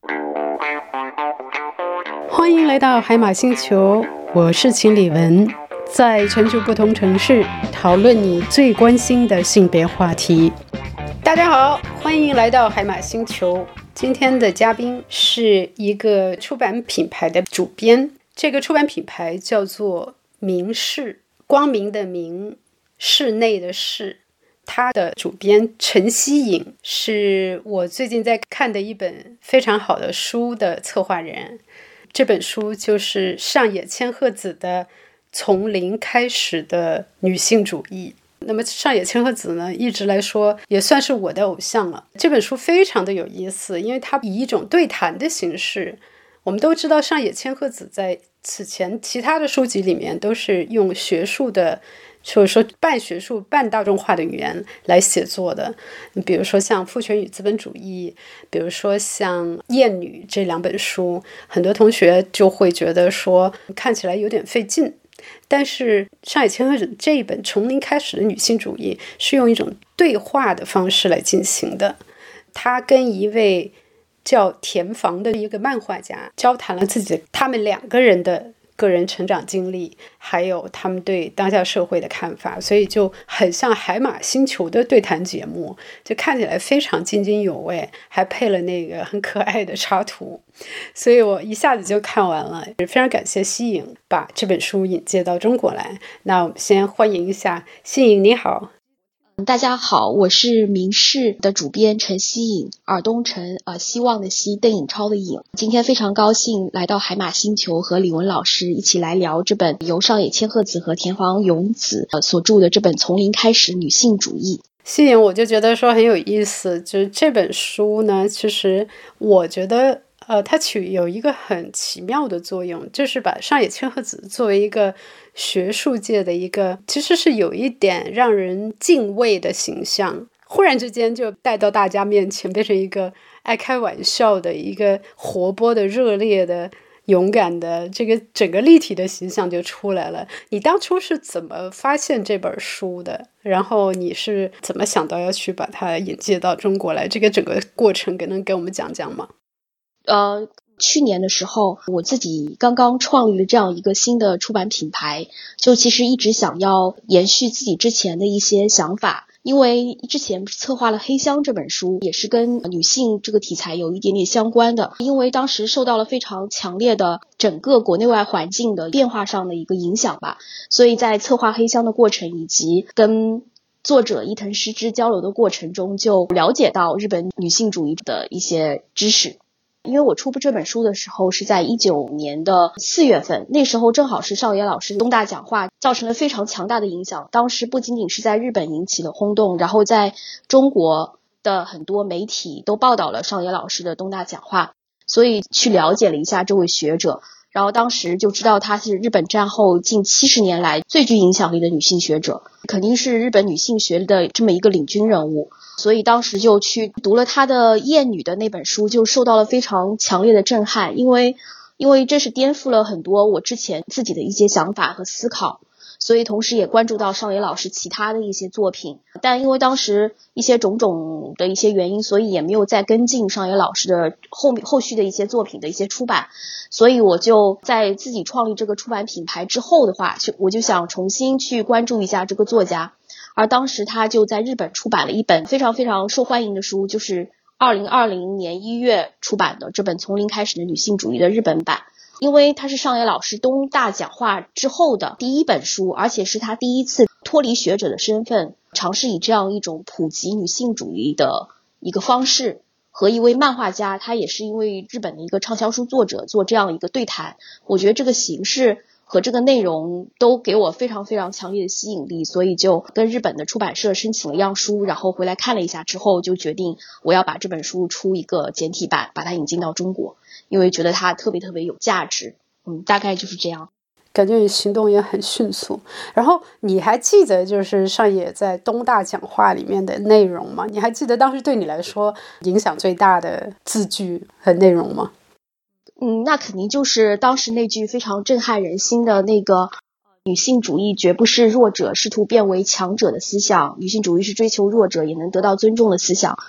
欢迎来到海马星球，我是秦理文，在全球不同城市讨论你最关心的性别话题。大家好，欢迎来到海马星球。今天的嘉宾是一个出版品牌的主编，这个出版品牌叫做明室，光明的明，室内的室。他的主编陈希颖是我最近在看的一本非常好的书的策划人。这本书就是上野千鹤子的《从零开始的女性主义》。那么上野千鹤子呢，一直来说也算是我的偶像了。这本书非常的有意思，因为它以一种对谈的形式。我们都知道上野千鹤子在此前其他的书籍里面都是用学术的，或者说半学术半大众化的语言来写作的，比如说像《父权与资本主义》，比如说像《厌女》这两本书，很多同学就会觉得说看起来有点费劲。但是上野千鹤子这一本《从零开始的女性主义》是用一种对话的方式来进行的。他跟一位叫田房的一个漫画家交谈了他们两个人的个人成长经历，还有他们对当下社会的看法，所以就很像海马星球的对谈节目，就看起来非常津津有味，还配了那个很可爱的插图，所以我一下子就看完了。非常感谢希颖把这本书引介到中国来。那我们先欢迎一下希颖，你好。 大家好，我是明室的主编陈希颖，尔东陈，希望的希，邓颖超的颖。今天非常高兴来到海马星球，和李文老师一起来聊这本由上野千鹤子和田房勇子所著的这本《从零开始女性主义》。 希颖，我就觉得说很有意思，就是这本书呢，其实我觉得它有一个很奇妙的作用，就是把上野千鹤子作为一个学术界的一个其实是有一点让人敬畏的形象，忽然之间就带到大家面前，变成一个爱开玩笑的一个活泼的热烈的勇敢的这个整个立体的形象就出来了。你当初是怎么发现这本书的？然后你是怎么想到要去把它引介到中国来？这个整个过程能给我们讲讲吗？ 去年的时候，我自己刚刚创立了这样一个新的出版品牌，就其实一直想要延续自己之前的一些想法，因为之前策划了《黑箱》这本书，也是跟女性这个题材有一点点相关的，因为当时受到了非常强烈的整个国内外环境的变化上的一个影响吧，所以在策划《黑箱》的过程以及跟作者伊藤诗织交流的过程中，就了解到日本女性主义的一些知识。因为我出这本书的时候是在19年的4月份，那时候正好是上野老师的东大讲话造成了非常强大的影响，当时不仅仅是在日本引起了轰动，然后在中国的很多媒体都报道了上野老师的东大讲话，所以去了解了一下这位学者，然后当时就知道她是日本战后近70年来最具影响力的女性学者，肯定是日本女性学的这么一个领军人物，所以当时就去读了她的《厌女》的那本书，就受到了非常强烈的震撼，因为这是颠覆了很多我之前自己的一些想法和思考，所以同时也关注到上野老师其他的一些作品，但因为当时一些种种的一些原因，所以也没有再跟进上野老师的后续的一些作品的一些出版，所以我就在自己创立这个出版品牌之后的话，我就想重新去关注一下这个作家，而当时他就在日本出版了一本非常非常受欢迎的书，就是2020年1月出版的这本《从零开始的女性主义》的日本版，因为它是上野老师东大讲话之后的第一本书，而且是他第一次脱离学者的身份，尝试以这样一种普及女性主义的一个方式，和一位漫画家，他也是因为日本的一个畅销书作者做这样一个对谈，我觉得这个形式和这个内容都给我非常非常强烈的吸引力，所以就跟日本的出版社申请了样书，然后回来看了一下之后，就决定我要把这本书出一个简体版，把它引进到中国，因为觉得它特别特别有价值。大概就是这样。 感觉你行动也很迅速。然后你还记得就是上野在东大讲话里面的内容吗？你还记得当时对你来说影响最大的字句和内容吗？ 那肯定就是当时那句非常震撼人心的那个女性主义绝不是弱者试图变为强者的思想，女性主义是追求弱者也能得到尊重的思想。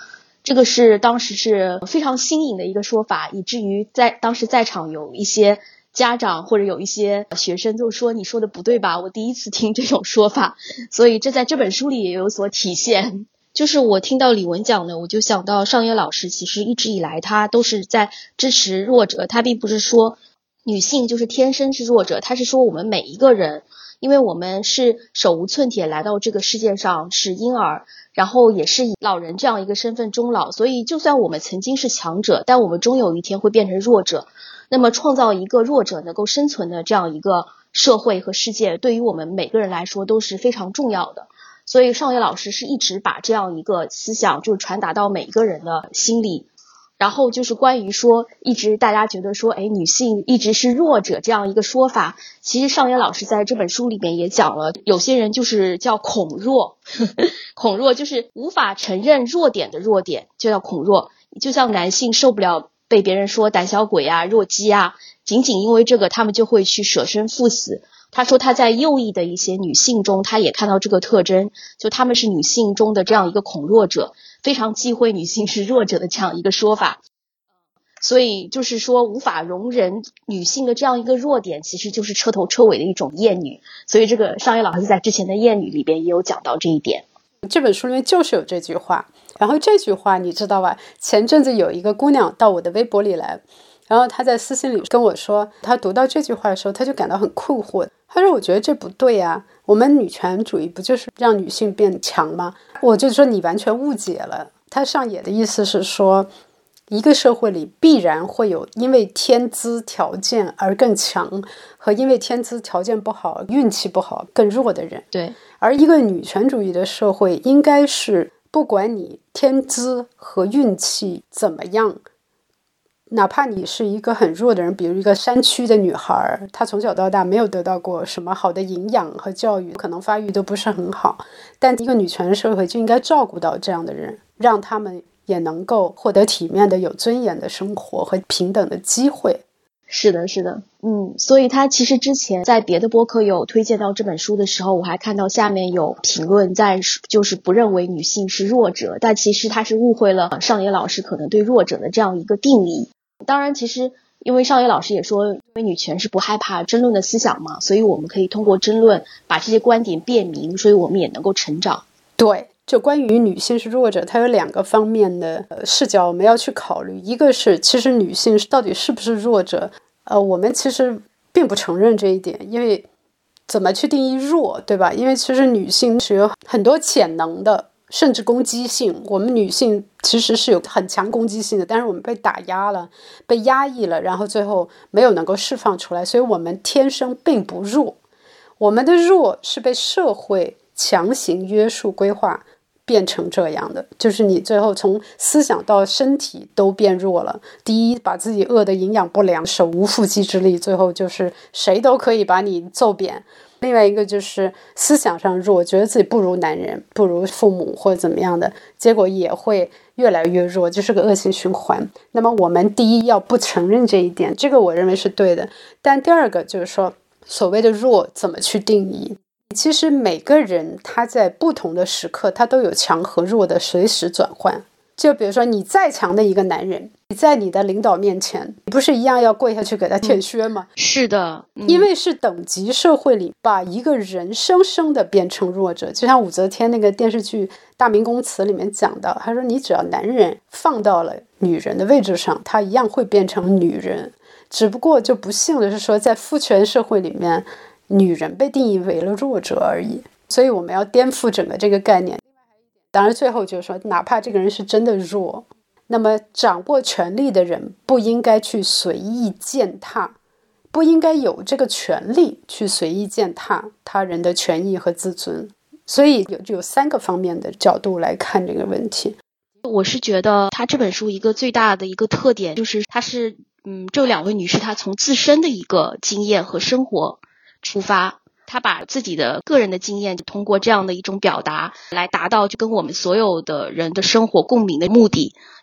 这个是当时是非常新颖的一个说法，以至于当时在场有一些家长或者有一些学生就说你说的不对吧，我第一次听这种说法，所以这在这本书里也有所体现。就是我听到李文讲的，我就想到上野老师其实一直以来他都是在支持弱者，他并不是说女性就是天生是弱者，他是说我们每一个人，因为我们是手无寸铁来到这个世界上，是婴儿，然后也是以老人这样一个身份终老，所以就算我们曾经是强者，但我们终有一天会变成弱者。那么创造一个弱者能够生存的这样一个社会和世界，对于我们每个人来说都是非常重要的。所以上野老师是一直把这样一个思想就是传达到每一个人的心里。然后就是关于说一直大家觉得说女性一直是弱者这样一个说法，其实上野老师在这本书里面也讲了，有些人就是叫恐弱恐弱就是无法承认弱点的弱点，就叫恐弱。就像男性受不了被别人说胆小鬼啊、弱鸡啊，仅仅因为这个他们就会去舍身赴死。他说他在右翼的一些女性中他也看到这个特征，就他们是女性中的这样一个恐弱者，非常忌讳女性是弱者的这样一个说法。所以就是说无法容忍女性的这样一个弱点，其实就是彻头彻尾的一种厌女。所以这个上野老师在之前的厌女里边也有讲到这一点。 这本书里面就是有这句话，然后这句话你知道吧，前阵子有一个姑娘到我的微博里来，然后她在私信里跟我说，她读到这句话的时候她就感到很困惑，她说我觉得这不对啊，我们女权主义不就是让女性变强吗？我就说你完全误解了。她上野的意思是说，一个社会里必然会有因为天资条件而更强和因为天资条件不好运气不好更弱的人。 对， 而一个女权主义的社会应该是不管你天资和运气怎么样，哪怕你是一个很弱的人，比如一个山区的女孩，她从小到大没有得到过什么好的营养和教育，可能发育都不是很好，但一个女权社会就应该照顾到这样的人，让他们也能够获得体面的有尊严的生活和平等的机会。 是的，是的，所以他其实之前在别的播客有推荐到这本书的时候，我还看到下面有评论就是不认为女性是弱者，但其实他是误会了上野老师可能对弱者的这样一个定义。当然其实因为上野老师也说，因为女权是不害怕争论的思想嘛，所以我们可以通过争论把这些观点辨明，所以我们也能够成长。 对，就关于女性是弱者，它有两个方面的视角我们要去考虑。一个是其实女性到底是不是弱者，我们其实并不承认这一点，因为怎么去定义弱，对吧？因为其实女性是有很多潜能的，甚至攻击性。我们女性其实是有很强攻击性的，但是我们被打压了，被压抑了，然后最后没有能够释放出来，所以我们天生并不弱。我们的弱是被社会强行约束规划变成这样的，就是你最后从思想到身体都变弱了。第一，把自己饿得营养不良，手无缚鸡之力，最后就是谁都可以把你揍扁。另外一个就是思想上弱，觉得自己不如男人，不如父母或者怎么样的，结果也会越来越弱，就是个恶性循环。那么我们第一要不承认这一点，这个我认为是对的。但第二个就是说，所谓的弱怎么去定义？其实每个人他在不同的时刻他都有强和弱的随时转换。就比如说你再强的一个男人，你在你的领导面前你不是一样要跪下去给他舔靴吗？ 是的， 因为是等级社会里把一个人生生的变成弱者。就像武则天那个电视剧《大明宫词》里面讲到，他说你只要男人放到了女人的位置上，他一样会变成女人。只不过就不幸的是说，在父权社会里面，女人被定义为了弱者而已。所以我们要颠覆整个这个概念。当然最后就是说，哪怕这个人是真的弱，那么掌握权力的人不应该去随意践踏，不应该有这个权利去随意践踏他人的权益和自尊。所以有三个方面的角度来看这个问题。 我是觉得他这本书一个最大的一个特点就是他是这两位女士她从自身的一个经验和生活出发，他把自己的个人的经验通过这样的一种表达来达到就跟我们所有的人的生活共鸣的目的。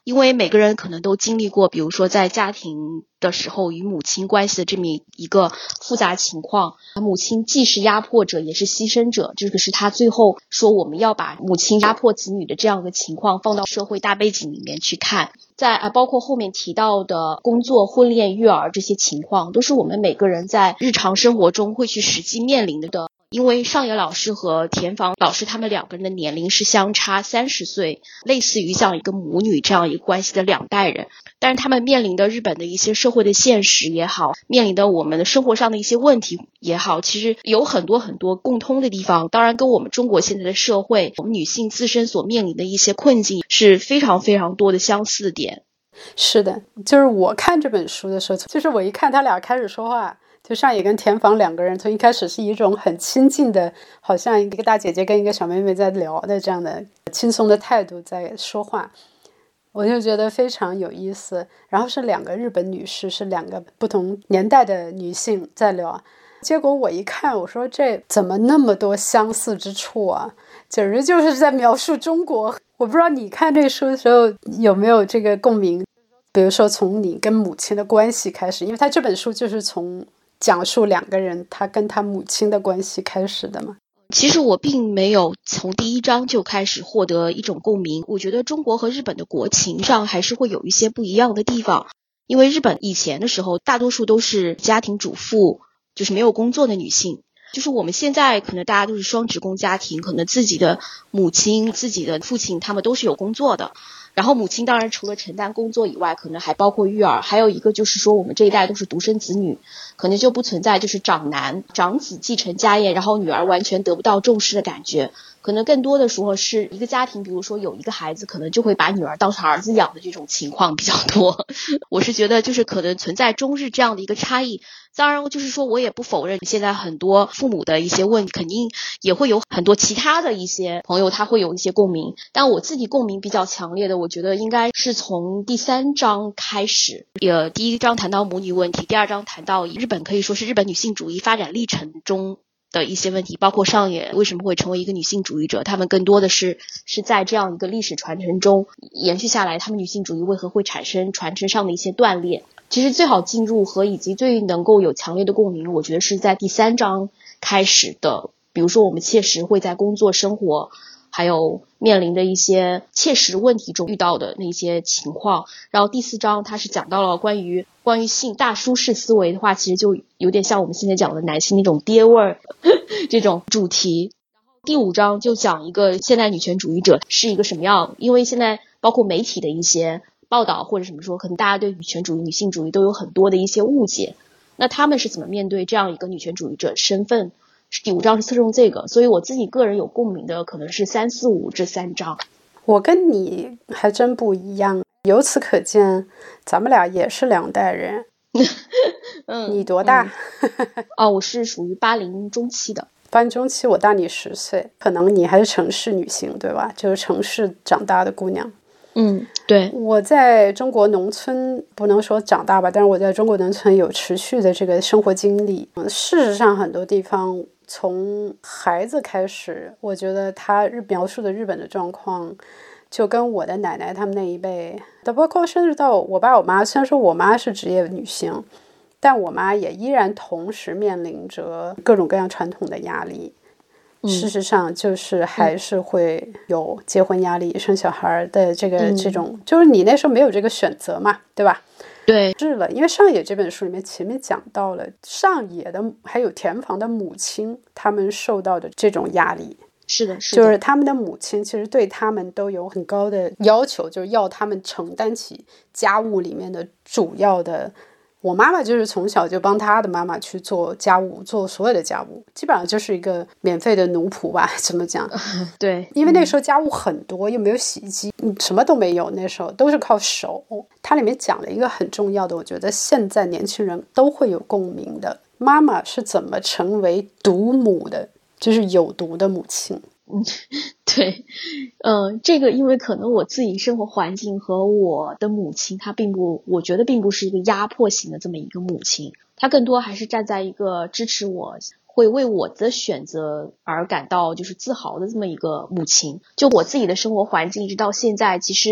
因为每个人可能都经历过，比如说在家庭的时候与母亲关系的这么一个复杂情况，母亲既是压迫者也是牺牲者，这个是他最后说我们要把母亲压迫子女的这样一个情况放到社会大背景里面去看。在包括后面提到的工作、婚恋、育儿这些情况，都是我们每个人在日常生活中会去实际面临的。因为上野老师和田房老师他们两个人的年龄是相差30岁，类似于像一个母女这样一个关系的两代人，但是他们面临的日本的一些社会的现实也好，面临的我们的生活上的一些问题也好，其实有很多很多共通的地方，当然跟我们中国现在的社会，我们女性自身所面临的一些困境是非常非常多的相似点。 是的，就是我看这本书的时候，就是我一看他俩开始说话，就上野跟田房两个人从一开始是一种很亲近的，好像一个大姐姐跟一个小妹妹在聊的这样的轻松的态度在说话，我就觉得非常有意思。然后是两个日本女士，是两个不同年代的女性在聊，结果我一看，我说这怎么那么多相似之处啊，简直就是在描述中国。我不知道你看这书的时候有没有这个共鸣，比如说从你跟母亲的关系开始，因为他这本书就是从讲述两个人他跟他母亲的关系开始的嘛。 其实我并没有从第一章就开始获得一种共鸣，我觉得中国和日本的国情上还是会有一些不一样的地方。因为日本以前的时候大多数都是家庭主妇，就是没有工作的女性，就是我们现在可能大家都是双职工家庭，可能自己的母亲自己的父亲他们都是有工作的，然后母亲当然除了承担工作以外，可能还包括育儿，还有一个就是说我们这一代都是独生子女，可能就不存在就是长子继承家业，然后女儿完全得不到重视的感觉，可能更多的时候是一个家庭，比如说有一个孩子可能就会把女儿当成儿子养的这种情况比较多。我是觉得就是可能存在中日这样的一个差异。当然就是说我也不否认现在很多父母的一些问题，肯定也会有很多其他的一些朋友他会有一些共鸣，但我自己共鸣比较强烈的，我觉得应该是从第3章开始。第一章谈到母女问题，第2章谈到日本可以说是日本女性主义发展历程中的一些问题，包括上野为什么会成为一个女性主义者，他们更多的是在这样一个历史传承中延续下来，他们女性主义为何会产生传承上的一些断裂。其实最好进入和以及最能够有强烈的共鸣，我觉得是在第3章开始的，比如说我们切实会在工作生活还有面临的一些切实问题中遇到的那些情况。然后第4章它是讲到了关于性大舒适思维的话，其实就有点像我们现在讲的男性那种爹味儿这种主题。第5章就讲一个现代女权主义者是一个什么样，因为现在包括媒体的一些报道或者什么说，可能大家对女权主义、女性主义都有很多的一些误解，那他们是怎么面对这样一个女权主义者身份，第5章是侧重这个，所以我自己个人有共鸣的可能是3、4、5这3章。 我跟你还真不一样，由此可见咱们俩也是两代人。你多大？ 我是属于80中期的。 80中期，我大你10岁，可能你还是城市女性对吧？就是城市长大的姑娘。 对。 我在中国农村不能说长大吧，但是我在中国农村有持续的这个生活经历。事实上很多地方从孩子开始，我觉得他描述的日本的状况就跟我的奶奶他们那一辈的，包括甚至到我爸我妈，虽然说我妈是职业女性，但我妈也依然同时面临着各种各样传统的压力。事实上就是还是会有结婚压力、生小孩的这种，就是你那时候没有这个选择嘛，对吧？ 对， 是了。因为上野这本书里面前面讲到了上野的还有田房的母亲他们受到的这种压力。 是的， 就是他们的母亲其实对他们都有很高的要求，就是要他们承担起家务里面的主要的。我妈妈就是从小就帮她的妈妈去做家务，做所有的家务，基本上就是一个免费的奴仆吧，怎么讲？ 对， 因为那时候家务很多，又没有洗衣机，什么都没有，那时候都是靠手。它里面讲了一个很重要的，我觉得现在年轻人都会有共鸣的，妈妈是怎么成为毒母的，就是有毒的母亲。 对，这个因为可能我自己生活环境和我的母亲，她我觉得并不是一个压迫型的这么一个母亲，她更多还是站在一个支持我，会为我的选择而感到就是自豪的这么一个母亲。就我自己的生活环境一直到现在，其实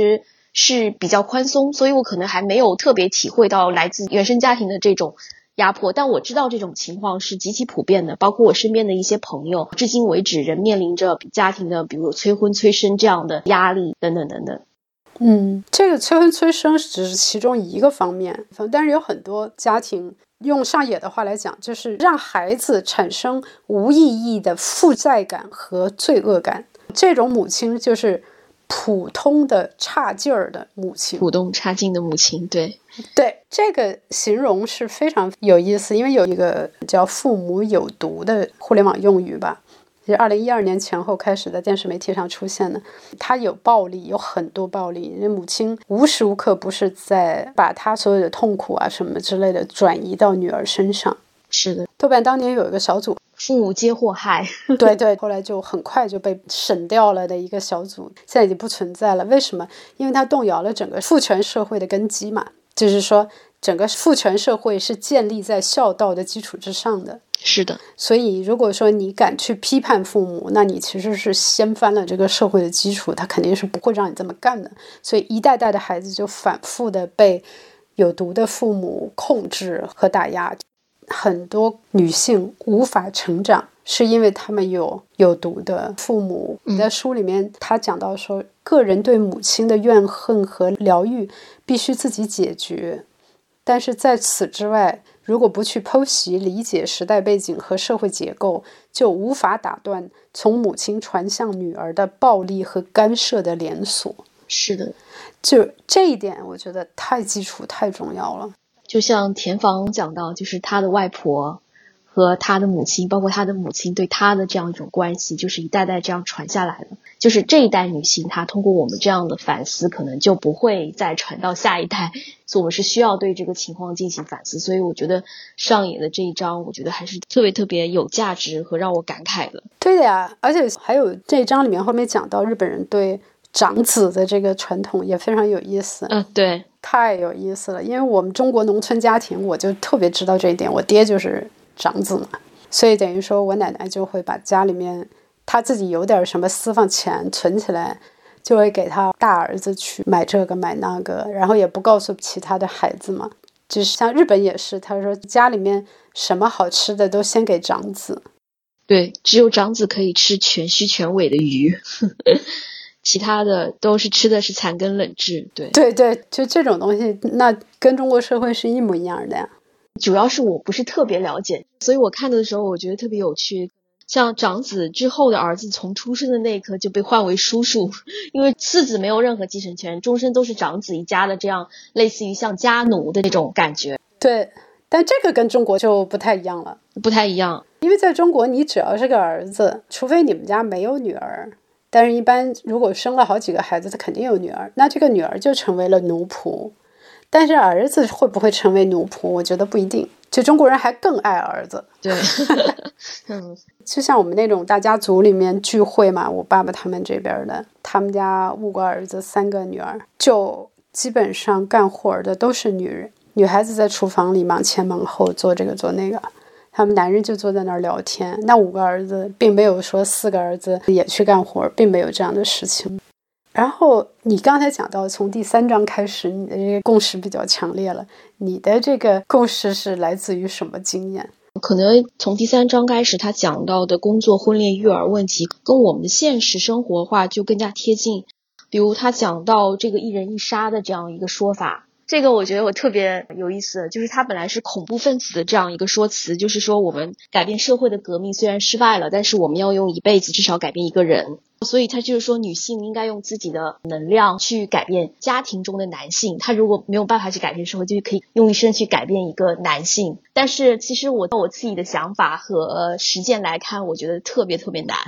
是比较宽松，所以我可能还没有特别体会到来自原生家庭的这种压迫，但我知道这种情况是极其普遍的，包括我身边的一些朋友，至今为止仍面临着家庭的比如催婚催生这样的压力等等等等。 这个催婚催生只是其中一个方面，但是有很多家庭用上野的话来讲，就是让孩子产生无意义的负债感和罪恶感。这种母亲就是普通的差劲儿的母亲， 普通差劲的母亲。对， 这个形容是非常有意思，因为有一个叫父母有毒的互联网用语吧，是2012年前后开始在电视媒体上出现的。它有暴力，有很多暴力，因为母亲无时无刻不是在把她所有的痛苦啊什么之类的转移到女儿身上。 是的， 豆瓣当年有一个小组， 父母皆祸害。 对，后来就很快就被审掉了的一个小组，现在已经不存在了。为什么？因为它动摇了整个父权社会的根基嘛，就是说整个父权社会是建立在孝道的基础之上的。 是的， 所以如果说你敢去批判父母，那你其实是掀翻了这个社会的基础，他肯定是不会让你这么干的。所以一代代的孩子就反复的被有毒的父母控制和打压。很多女性无法成长，是因为他们有毒的父母。你在书里面他讲到说，个人对母亲的怨恨和疗愈必须自己解决，但是在此之外，如果不去剖析理解时代背景和社会结构，就无法打断从母亲传向女儿的暴力和干涉的连锁。 是的， 就这一点我觉得太基础太重要了。 就像田芳讲到，就是他的外婆和他的母亲，包括他的母亲对他的这样一种关系，就是一代代这样传下来的。就是这一代女性，她通过我们这样的反思，可能就不会再传到下一代，所以我们是需要对这个情况进行反思。所以我觉得上野的这一章，我觉得还是特别特别有价值和让我感慨的。 对的呀，而且还有这一章里面后面讲到日本人对长子的这个传统也非常有意思。 对， 太有意思了，因为我们中国农村家庭，我就特别知道这一点。我爹就是长子嘛，所以等于说我奶奶就会把家里面他自己有点什么私房钱存起来，就会给他大儿子去买这个买那个，然后也不告诉其他的孩子嘛。就是像日本也是，他说家里面什么好吃的都先给长子。 对，只有长子可以吃全须全尾的鱼。其他的都是吃的是残羹冷炙。对， 就这种东西，那跟中国社会是一模一样的呀。 主要是我不是特别了解，所以我看的时候我觉得特别有趣。像长子之后的儿子从出生的那一刻就被换为叔叔，因为次子没有任何继承权，终身都是长子一家的，这样类似于像家奴的那种感觉。 对，但这个跟中国就不太一样了。 不太一样， 因为在中国你只要是个儿子，除非你们家没有女儿，但是一般如果生了好几个孩子，他肯定有女儿，那这个女儿就成为了奴仆。但是儿子会不会成为奴仆，我觉得不一定。就中国人还更爱儿子。 对就像我们那种大家族里面聚会嘛，我爸爸他们这边的，他们家5个儿子3个女儿，就基本上干活的都是女人，女孩子在厨房里忙前忙后做这个做那个，他们男人就坐在那儿聊天。那5个儿子并没有说4个儿子也去干活，并没有这样的事情。然后你刚才讲到从第3章开始，你的这个共识比较强烈了，你的这个共识是来自于什么经验？ 可能从第3章开始，他讲到的工作、婚恋、育儿问题跟我们的现实生活化就更加贴近。比如他讲到这个一人一杀的这样一个说法，这个我觉得我特别有意思，就是他本来是恐怖分子的这样一个说辞，就是说我们改变社会的革命虽然失败了，但是我们要用一辈子至少改变一个人。所以他就是说女性应该用自己的能量去改变家庭中的男性，他如果没有办法去改变社会，就可以用一生去改变一个男性。但是其实我自己的想法和实践来看，我觉得特别特别难。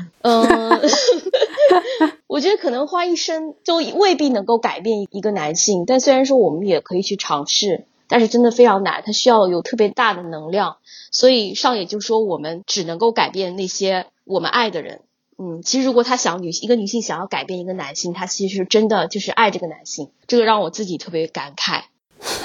我觉得可能花一生就未必能够改变一个男性，但虽然说我们也可以去尝试，但是真的非常难，它需要有特别大的能量。所以上野就说我们只能够改变那些我们爱的人。其实如果一个女性想要改变一个男性，她其实真的就是爱这个男性，这个让我自己特别感慨。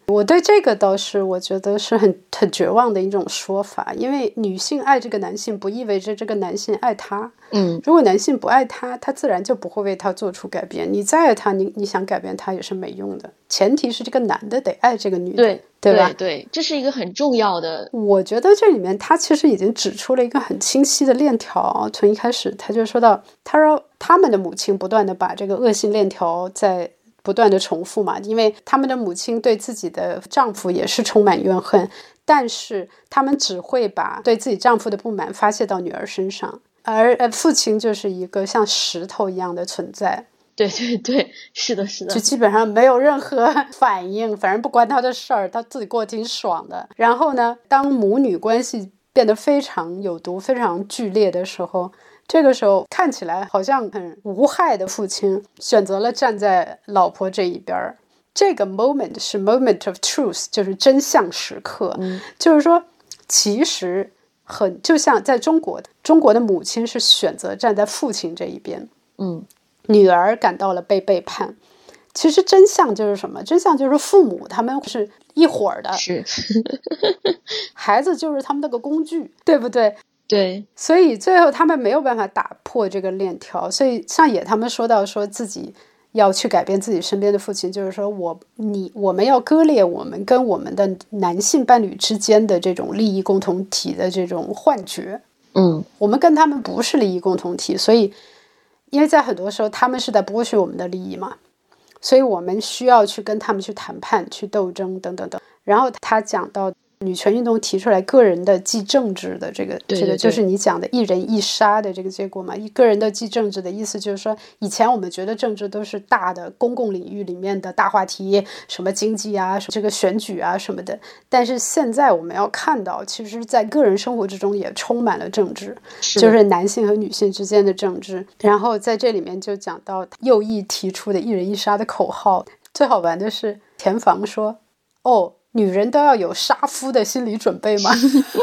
我对这个倒是我觉得是很绝望的一种说法，因为女性爱这个男性不意味着这个男性爱她。如果男性不爱她，他自然就不会为她做出改变。你再爱她，你想改变她也是没用的，前提是这个男的得爱这个女的，对吧？ 对，这是一个很重要的。 我觉得这里面他其实已经指出了一个很清晰的链条，从一开始他就说到，他说他们的母亲不断的把这个恶性链条在不断的重复嘛，因为他们的母亲对自己的丈夫也是充满怨恨，但是他们只会把对自己丈夫的不满发泄到女儿身上，而父亲就是一个像石头一样的存在。 对，是的， 就基本上没有任何反应，反正不关他的事儿，他自己过得挺爽的。然后呢，当母女关系变得非常有毒、非常剧烈的时候，这个时候看起来好像很无害的父亲选择了站在老婆这一边。这个 moment 是 moment of truth， 就是真相时刻。就是说其实就像在中国的母亲是选择站在父亲这一边，女儿感到了被背叛。其实真相就是什么？真相就是父母他们是一伙儿的， 是孩子就是他们那个工具，对不对？ 对， 所以最后他们没有办法打破这个链条。所以上野他们说到说自己要去改变自己身边的父亲，就是说我们要割裂我们跟我们的男性伴侣之间的这种利益共同体的这种幻觉。我们跟他们不是利益共同体，所以因为在很多时候他们是在剥削我们的利益嘛，所以我们需要去跟他们去谈判、去斗争等等等。然后他讲到女权运动提出来个人的即政治的这个就是你讲的一人一杀的这个结果嘛。一个人的即政治的意思就是说，以前我们觉得政治都是大的公共领域里面的大话题，什么经济啊，这个选举啊什么的，但是现在我们要看到其实在个人生活之中也充满了政治，就是男性和女性之间的政治。然后在这里面就讲到右翼提出的一人一杀的口号。最好玩的是田房说，女人都要有杀夫的心理准备吗？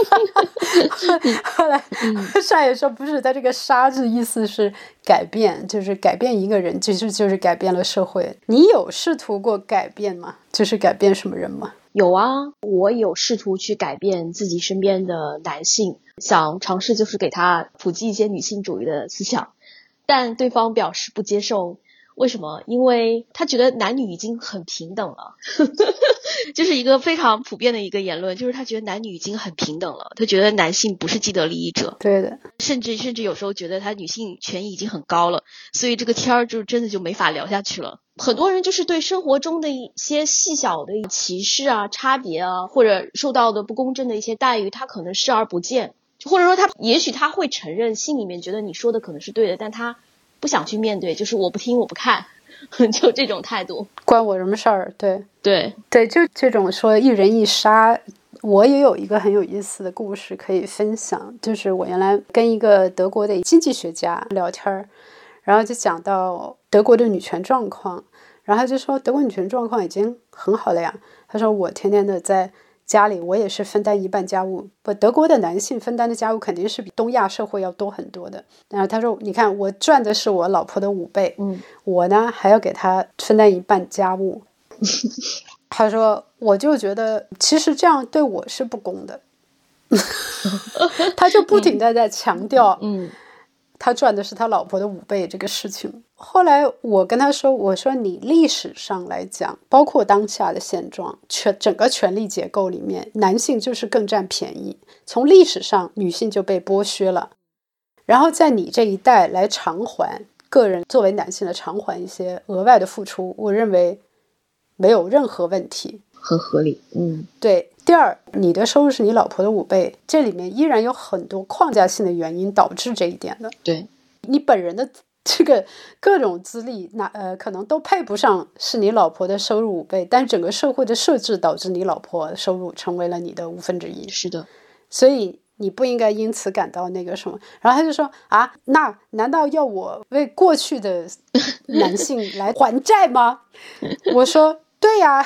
后来上野说不是，他这个杀字意思是改变，就是改变一个人，就是改变了社会。你有试图过改变吗？就是改变什么人吗？ 有啊，我有试图去改变自己身边的男性，想尝试就是给他普及一些女性主义的思想，但对方表示不接受。为什么？因为他觉得男女已经很平等了就是一个非常普遍的一个言论，就是他觉得男女已经很平等了，他觉得男性不是既得利益者。 对的， 甚至有时候觉得他女性权益已经很高了，所以这个天儿就真的就没法聊下去了。很多人就是对生活中的一些细小的歧视啊、差别啊，或者受到的不公正的一些待遇，他可能视而不见，或者说也许他会承认，心里面觉得你说的可能是对的，但他不想去面对，就是我不听我不看就这种态度， 关我什么事儿。对，就这种说一人一杀。我也有一个很有意思的故事可以分享，就是我原来跟一个德国的经济学家聊天，然后就讲到德国的女权状况，然后他就说德国女权状况已经很好了呀。他说我天天的在家里，我也是分担一半家务，德国的男性分担的家务肯定是比东亚社会要多很多的。然后他说你看我赚的是我老婆的5倍，我呢还要给她分担一半家务他说我就觉得其实这样对我是不公的他就不停地在强调他赚的是他老婆的5倍这个事情。后来我跟他说，我说你历史上来讲，包括当下的现状，整个权力结构里面，男性就是更占便宜，从历史上女性就被剥削了，然后在你这一代来偿还个人作为男性的偿还一些额外的付出，我认为没有任何问题， 很合理。 对。第二，你的收入是你老婆的5倍，这里面依然有很多框架性的原因导致这一点的。 对， 你本人的这个各种资历可能都配不上是你老婆的收入5倍，但整个社会的设置导致你老婆收入成为了你的1/5。 是的， 所以你不应该因此感到那个什么。然后他就说那难道要我为过去的男性来还债吗？我说对呀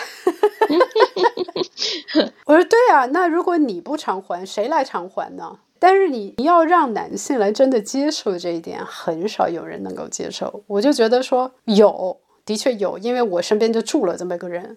我说对呀，那如果你不偿还，谁来偿还呢？但是你要让男性来真的接受这一点，很少有人能够接受。我就觉得说的确有，因为我身边就住了这么个人，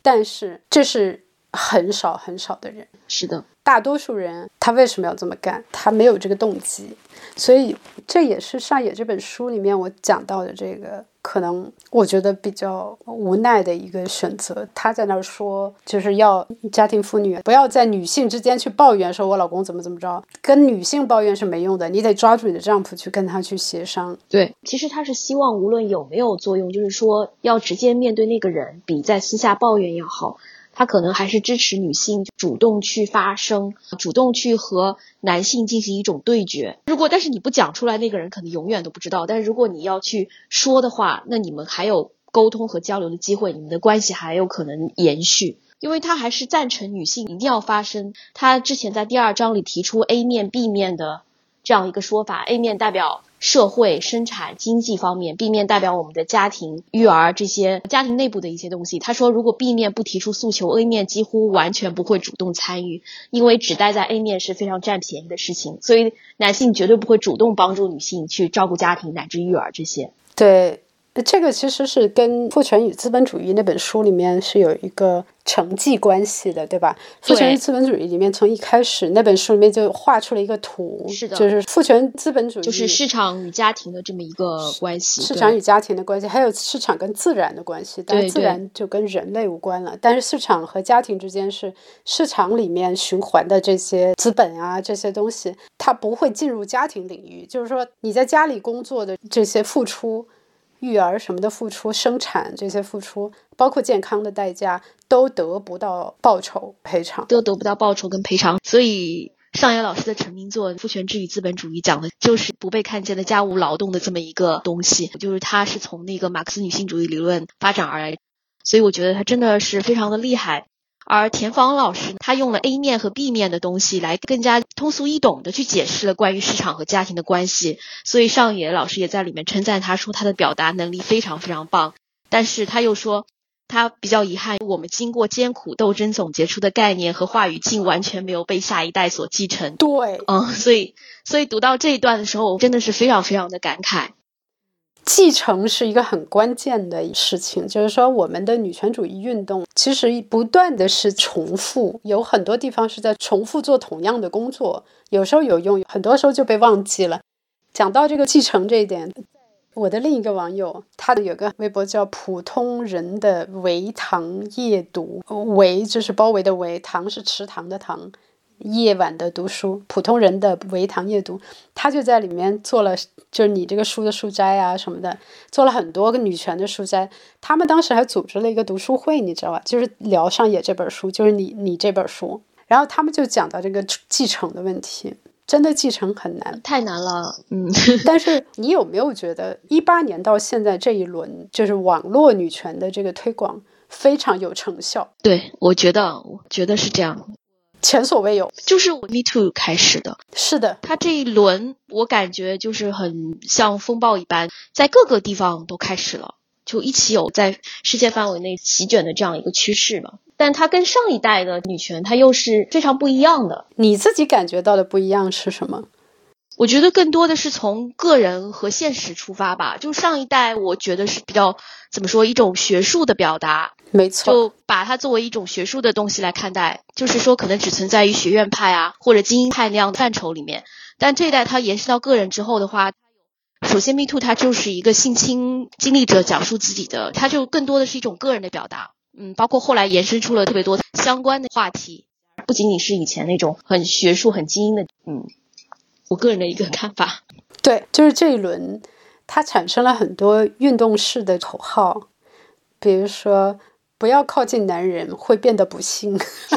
但是这是很少很少的人。 是的， 大多数人他为什么要这么干？他没有这个动机。所以这也是上野这本书里面我讲到的这个可能我觉得比较无奈的一个选择。他在那儿说就是要家庭妇女不要在女性之间去抱怨说我老公怎么着，跟女性抱怨是没用的，你得抓住你的丈夫去跟他去协商。 对，其实他是希望无论有没有作用，就是说要直接面对那个人比在私下抱怨要好。他可能还是支持女性主动去发声，主动去和男性进行一种对决。但是你不讲出来，那个人可能永远都不知道，但是如果你要去说的话，那你们还有沟通和交流的机会，你们的关系还有可能延续。因为他还是赞成女性一定要发声。他之前在第2章里提出 A 面 B 面的这样一个说法， A 面代表社会生产经济方面， B 面代表我们的家庭育儿这些家庭内部的一些东西。他说如果 B 面不提出诉求， A 面几乎完全不会主动参与，因为只待在 A 面是非常占便宜的事情，所以男性绝对不会主动帮助女性去照顾家庭乃至育儿这些。 对，这个其实是跟《父权与资本主义》那本书里面是有一个承继关系的，对吧？父权与资本主义里面从一开始那本书里面就画出了一个图， 是的， 就是父权资本主义就是市场与家庭的这么一个关系， 市场与家庭的关系，还有市场跟自然的关系，但是自然就跟人类无关了。但是市场和家庭之间是市场里面循环的这些资本啊，这些东西它不会进入家庭领域，就是说你在家里工作的这些付出，育儿什么的付出，生产这些付出，包括健康的代价，都得不到报酬赔偿， 都得不到报酬跟赔偿。所以上野老师的成名作《父权制与资本主义》讲的就是不被看见的家务劳动的这么一个东西，就是他是从那个马克思女性主义理论发展而来，所以我觉得他真的是非常的厉害。而田芳老师他用了 A 面和 B 面的东西来更加通俗易懂的去解释了关于市场和家庭的关系，所以上野老师也在里面称赞他，说他的表达能力非常非常棒。但是他又说他比较遗憾，我们经过艰苦斗争总结出的概念和话语竟完全没有被下一代所继承。 对， 所以读到这一段的时候真的是非常非常的感慨。 继承是一个很关键的事情，就是说我们的女权主义运动其实不断的是重复，有很多地方是在重复做同样的工作，有时候有用，很多时候就被忘记了。讲到这个继承这一点，我的另一个网友他有个微博叫普通人的围堂夜读，围就是包围的围，堂是池塘的堂，夜晚的读书，普通人的围堂夜读。他就在里面做了就是你这个书的书摘啊什么的，做了很多个女权的书摘。他们当时还组织了一个读书会，你知道吧，就是聊上野这本书，就是你这本书。然后他们就讲到这个继承的问题，真的继承很难， 太难了。 但是你有没有觉得18年到现在这一轮就是网络女权的这个推广非常有成效？ 对，我觉得是这样， 前所未有， 就是 Me Too 开始的。 是的， 它这一轮我感觉就是很像风暴一般，在各个地方都开始了，就一起有在世界范围内席卷的这样一个趋势嘛。但它跟上一代的女权它又是非常不一样的。 你自己感觉到的不一样是什么？ 我觉得更多的是从个人和现实出发吧。就上一代我觉得是比较怎么说，一种学术的表达， 没错， 就把它作为一种学术的东西来看待，就是说可能只存在于学院派啊或者精英派那样的范畴里面。但这一代它延伸到个人之后的话，首先 Me Too 它就是一个性侵经历者讲述自己的，它就更多的是一种个人的表达。包括后来延伸出了特别多相关的话题，不仅仅是以前那种很学术很精英的。我个人的一个看法。 对，就是这一轮它产生了很多运动式的口号，比如说不要靠近男人会变得不幸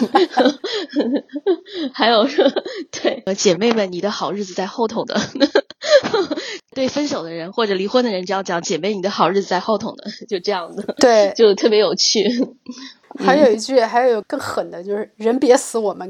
还有对姐妹们，你的好日子在后头的对分手的人或者离婚的人这样讲，姐妹你的好日子在后头的，就这样的， 对， 就特别有趣。 还有一句还有更狠的，就是人别死我门口。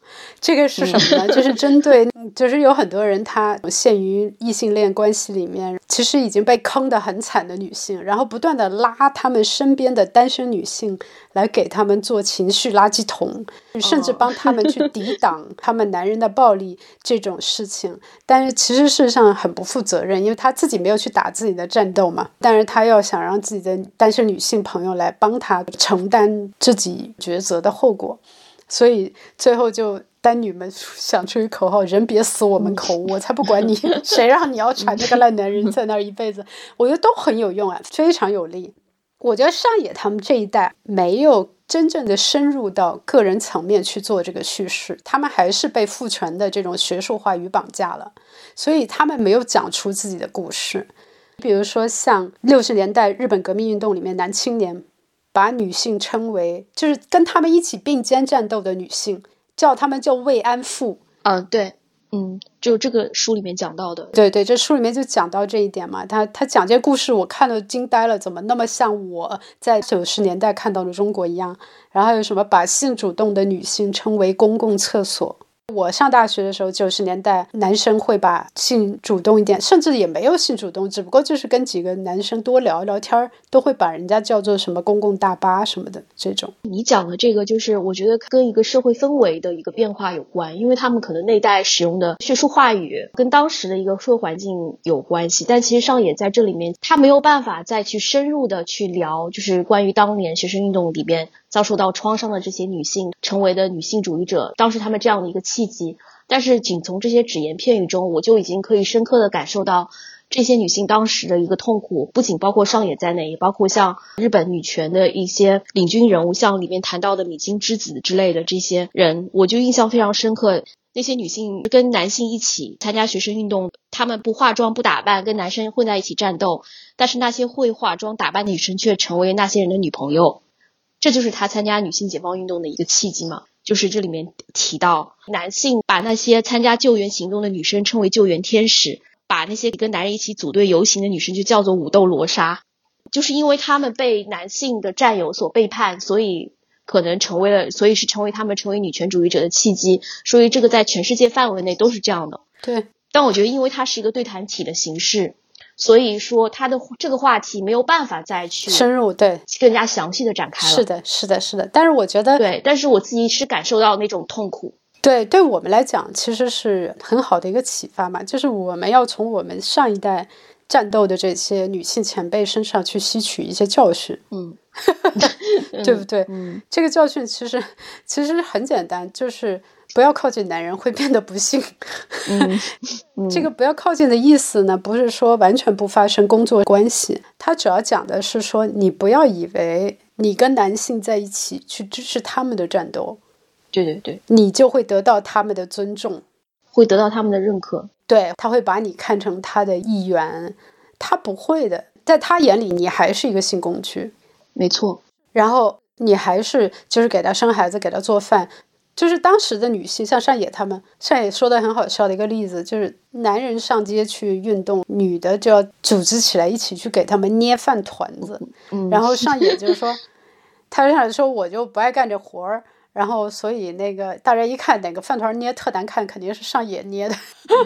这个是什么呢？就是针对，就是有很多人他陷于异性恋关系里面，其实已经被坑得很惨的女性，然后不断的拉他们身边的单身女性来给他们做情绪垃圾桶，甚至帮他们去抵挡他们男人的暴力这种事情。但是其实事实上很不负责任，因为他自己没有去打自己的战斗嘛，但是他要想让自己的单身女性朋友来帮他承担自己抉择的后果，所以最后就单女们想出一口号，人别死我们口，我才不管你谁让你要缠这个烂男人在那儿一辈子。我觉得都很有用啊，非常有力。我觉得上野他们这一代没有真正的深入到个人层面去做这个叙事，他们还是被父权的这种学术话语绑架了，所以他们没有讲出自己的故事。比如说像60年代日本革命运动里面，男青年把女性称为，就是跟他们一起并肩战斗的女性，叫他们叫慰安妇。 对，就这个书里面讲到的。 对对，这书里面就讲到这一点嘛。他讲这故事，我看了惊呆了，怎么那么像我在90年代看到的中国一样？然后还有什么把性主动的女性称为公共厕所。我上大学的时候90年代男生会把性主动一点，甚至也没有性主动，只不过就是跟几个男生多聊聊天，都会把人家叫做什么公共大巴什么的这种。 你讲的这个就是我觉得跟一个社会氛围的一个变化有关，因为他们可能那代使用的学术话语跟当时的一个社会环境有关系，但其实上野在这里面他没有办法再去深入的去聊，就是关于当年学生运动里边遭受到创伤的这些女性成为的女性主义者，当时他们这样的一个契机。但是仅从这些只言片语中，我就已经可以深刻的感受到这些女性当时的一个痛苦，不仅包括上野在内，也包括像日本女权的一些领军人物，像里面谈到的米津之子之类的这些人，我就印象非常深刻。那些女性跟男性一起参加学生运动，她们不化妆不打扮，跟男生混在一起战斗，但是那些会化妆打扮的女生却成为那些人的女朋友。这就是她参加女性解放运动的一个契机嘛。就是这里面提到男性把那些参加救援行动的女生称为救援天使，把那些跟男人一起组队游行的女生就叫做武斗罗莎，就是因为他们被男性的战友所背叛，所以成为他们成为女权主义者的契机。所以这个在全世界范围内都是这样的。 对， 但我觉得因为它是一个对谈体的形式，所以说他的这个话题没有办法再去深入，对， 更加详细的展开了。 是的。但是我觉得， 对，但是我自己是感受到那种痛苦。 对我们来讲其实是很好的一个启发嘛，就是我们要从我们上一代战斗的这些女性前辈身上去吸取一些教训。对不对？这个教训其实很简单，就是不要靠近男人会变得不幸。这个不要靠近的意思呢，不是说完全不发生工作关系，它主要讲的是说你不要以为你跟男性在一起去支持他们的战斗， 对， 你就会得到他们的尊重， 会得到他们的认可。 对，他会把你看成他的一员，他不会的，在他眼里你还是一个性工具。 没错。 然后你还是就是给他生孩子，给他做饭。就是当时的女性，像上野他们，上野说的很好笑的一个例子，就是男人上街去运动，女的就要组织起来一起去给他们捏饭团子。然后上野就说他上野说我就不爱干这活儿，然后所以那个大家一看哪个饭团捏特难看，肯定是上野捏的。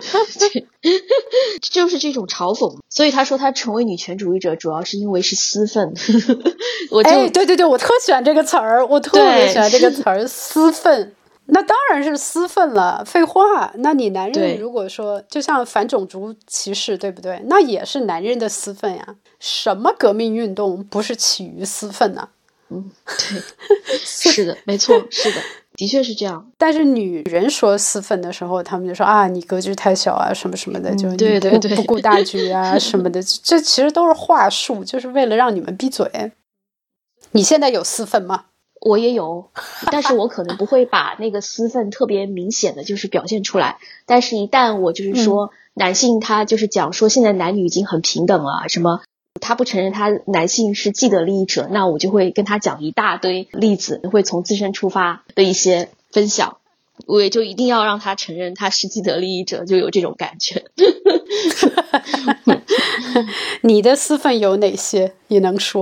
就是这种嘲讽。所以他说他成为女权主义者主要是因为是私愤。 对，我特喜欢这个词儿，我特别喜欢这个词儿，私愤。那当然是私愤了，废话。那你男人如果说就像反种族歧视，对不对？那也是男人的私愤呀。什么革命运动不是起于私愤呢？ 对，是的，没错，是的，的确是这样。 但是女人说私愤的时候，他们就说啊，你格局太小啊，什么什么的，就对不顾大局啊什么的。这其实都是话术，就是为了让你们闭嘴。你现在有私愤吗？ 我也有，但是我可能不会把那个私愤特别明显的就是表现出来。但是一旦我就是说男性他就是讲说现在男女已经很平等了，什么他不承认他男性是既得利益者，那我就会跟他讲一大堆例子，会从自身出发的一些分享，我也就一定要让他承认他是既得利益者，就有这种感觉。 你的私愤有哪些？你能说吗？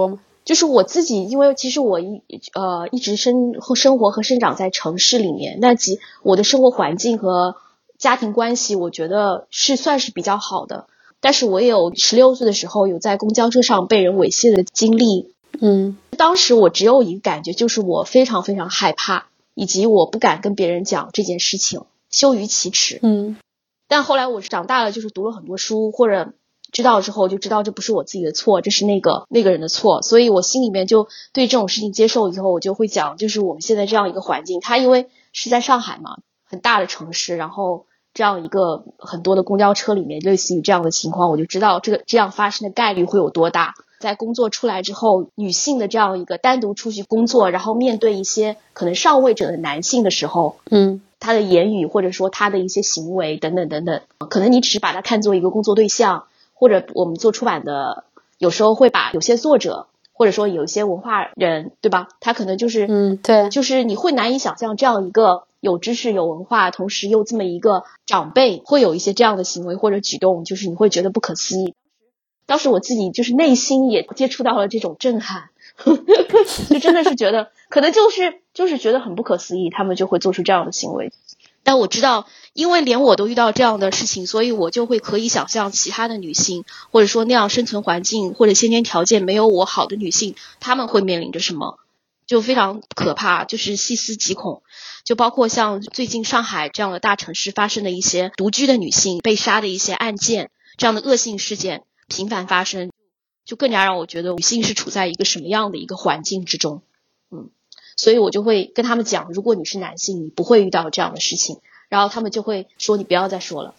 就是我自己，因为其实我一直生活和生长在城市里面，那我的生活环境和家庭关系，我觉得算是比较好的。但是我也有16岁的时候有在公交车上被人猥亵的经历。当时我只有一个感觉，就是我非常非常害怕，以及我不敢跟别人讲这件事情，羞于启齿。但后来我长大了，就是读了很多书，或者知道之后就知道这不是我自己的错，这是那个人的错，所以我心里面就对这种事情接受以后，我就会讲，就是我们现在这样一个环境，它因为是在上海嘛，很大的城市，然后这样一个很多的公交车里面类似于这样的情况，我就知道这样发生的概率会有多大。在工作出来之后，女性的这样一个单独出去工作，然后面对一些可能上位者的男性的时候，他的言语或者说他的一些行为等等等等，可能你只是把他看作一个工作对象，或者我们做出版的有时候会把有些作者或者说有一些文化人，对吧，他可能就是对， 就是你会难以想象这样一个有知识有文化同时又这么一个长辈会有一些这样的行为或者举动，就是你会觉得不可思议。当时我自己就是内心也接触到了这种震撼就真的是觉得可能就是觉得很不可思议，他们就会做出这样的行为。但我知道因为连我都遇到这样的事情，所以我就会可以想象其他的女性，或者说那样生存环境或者先天条件没有我好的女性，她们会面临着什么，就非常可怕，就是细思极恐。就包括像最近上海这样的大城市发生的一些独居的女性被杀的一些案件，这样的恶性事件频繁发生，就更加让我觉得女性是处在一个什么样的一个环境之中。所以我就会跟他们讲，如果你是男性，你不会遇到这样的事情，然后他们就会说你不要再说了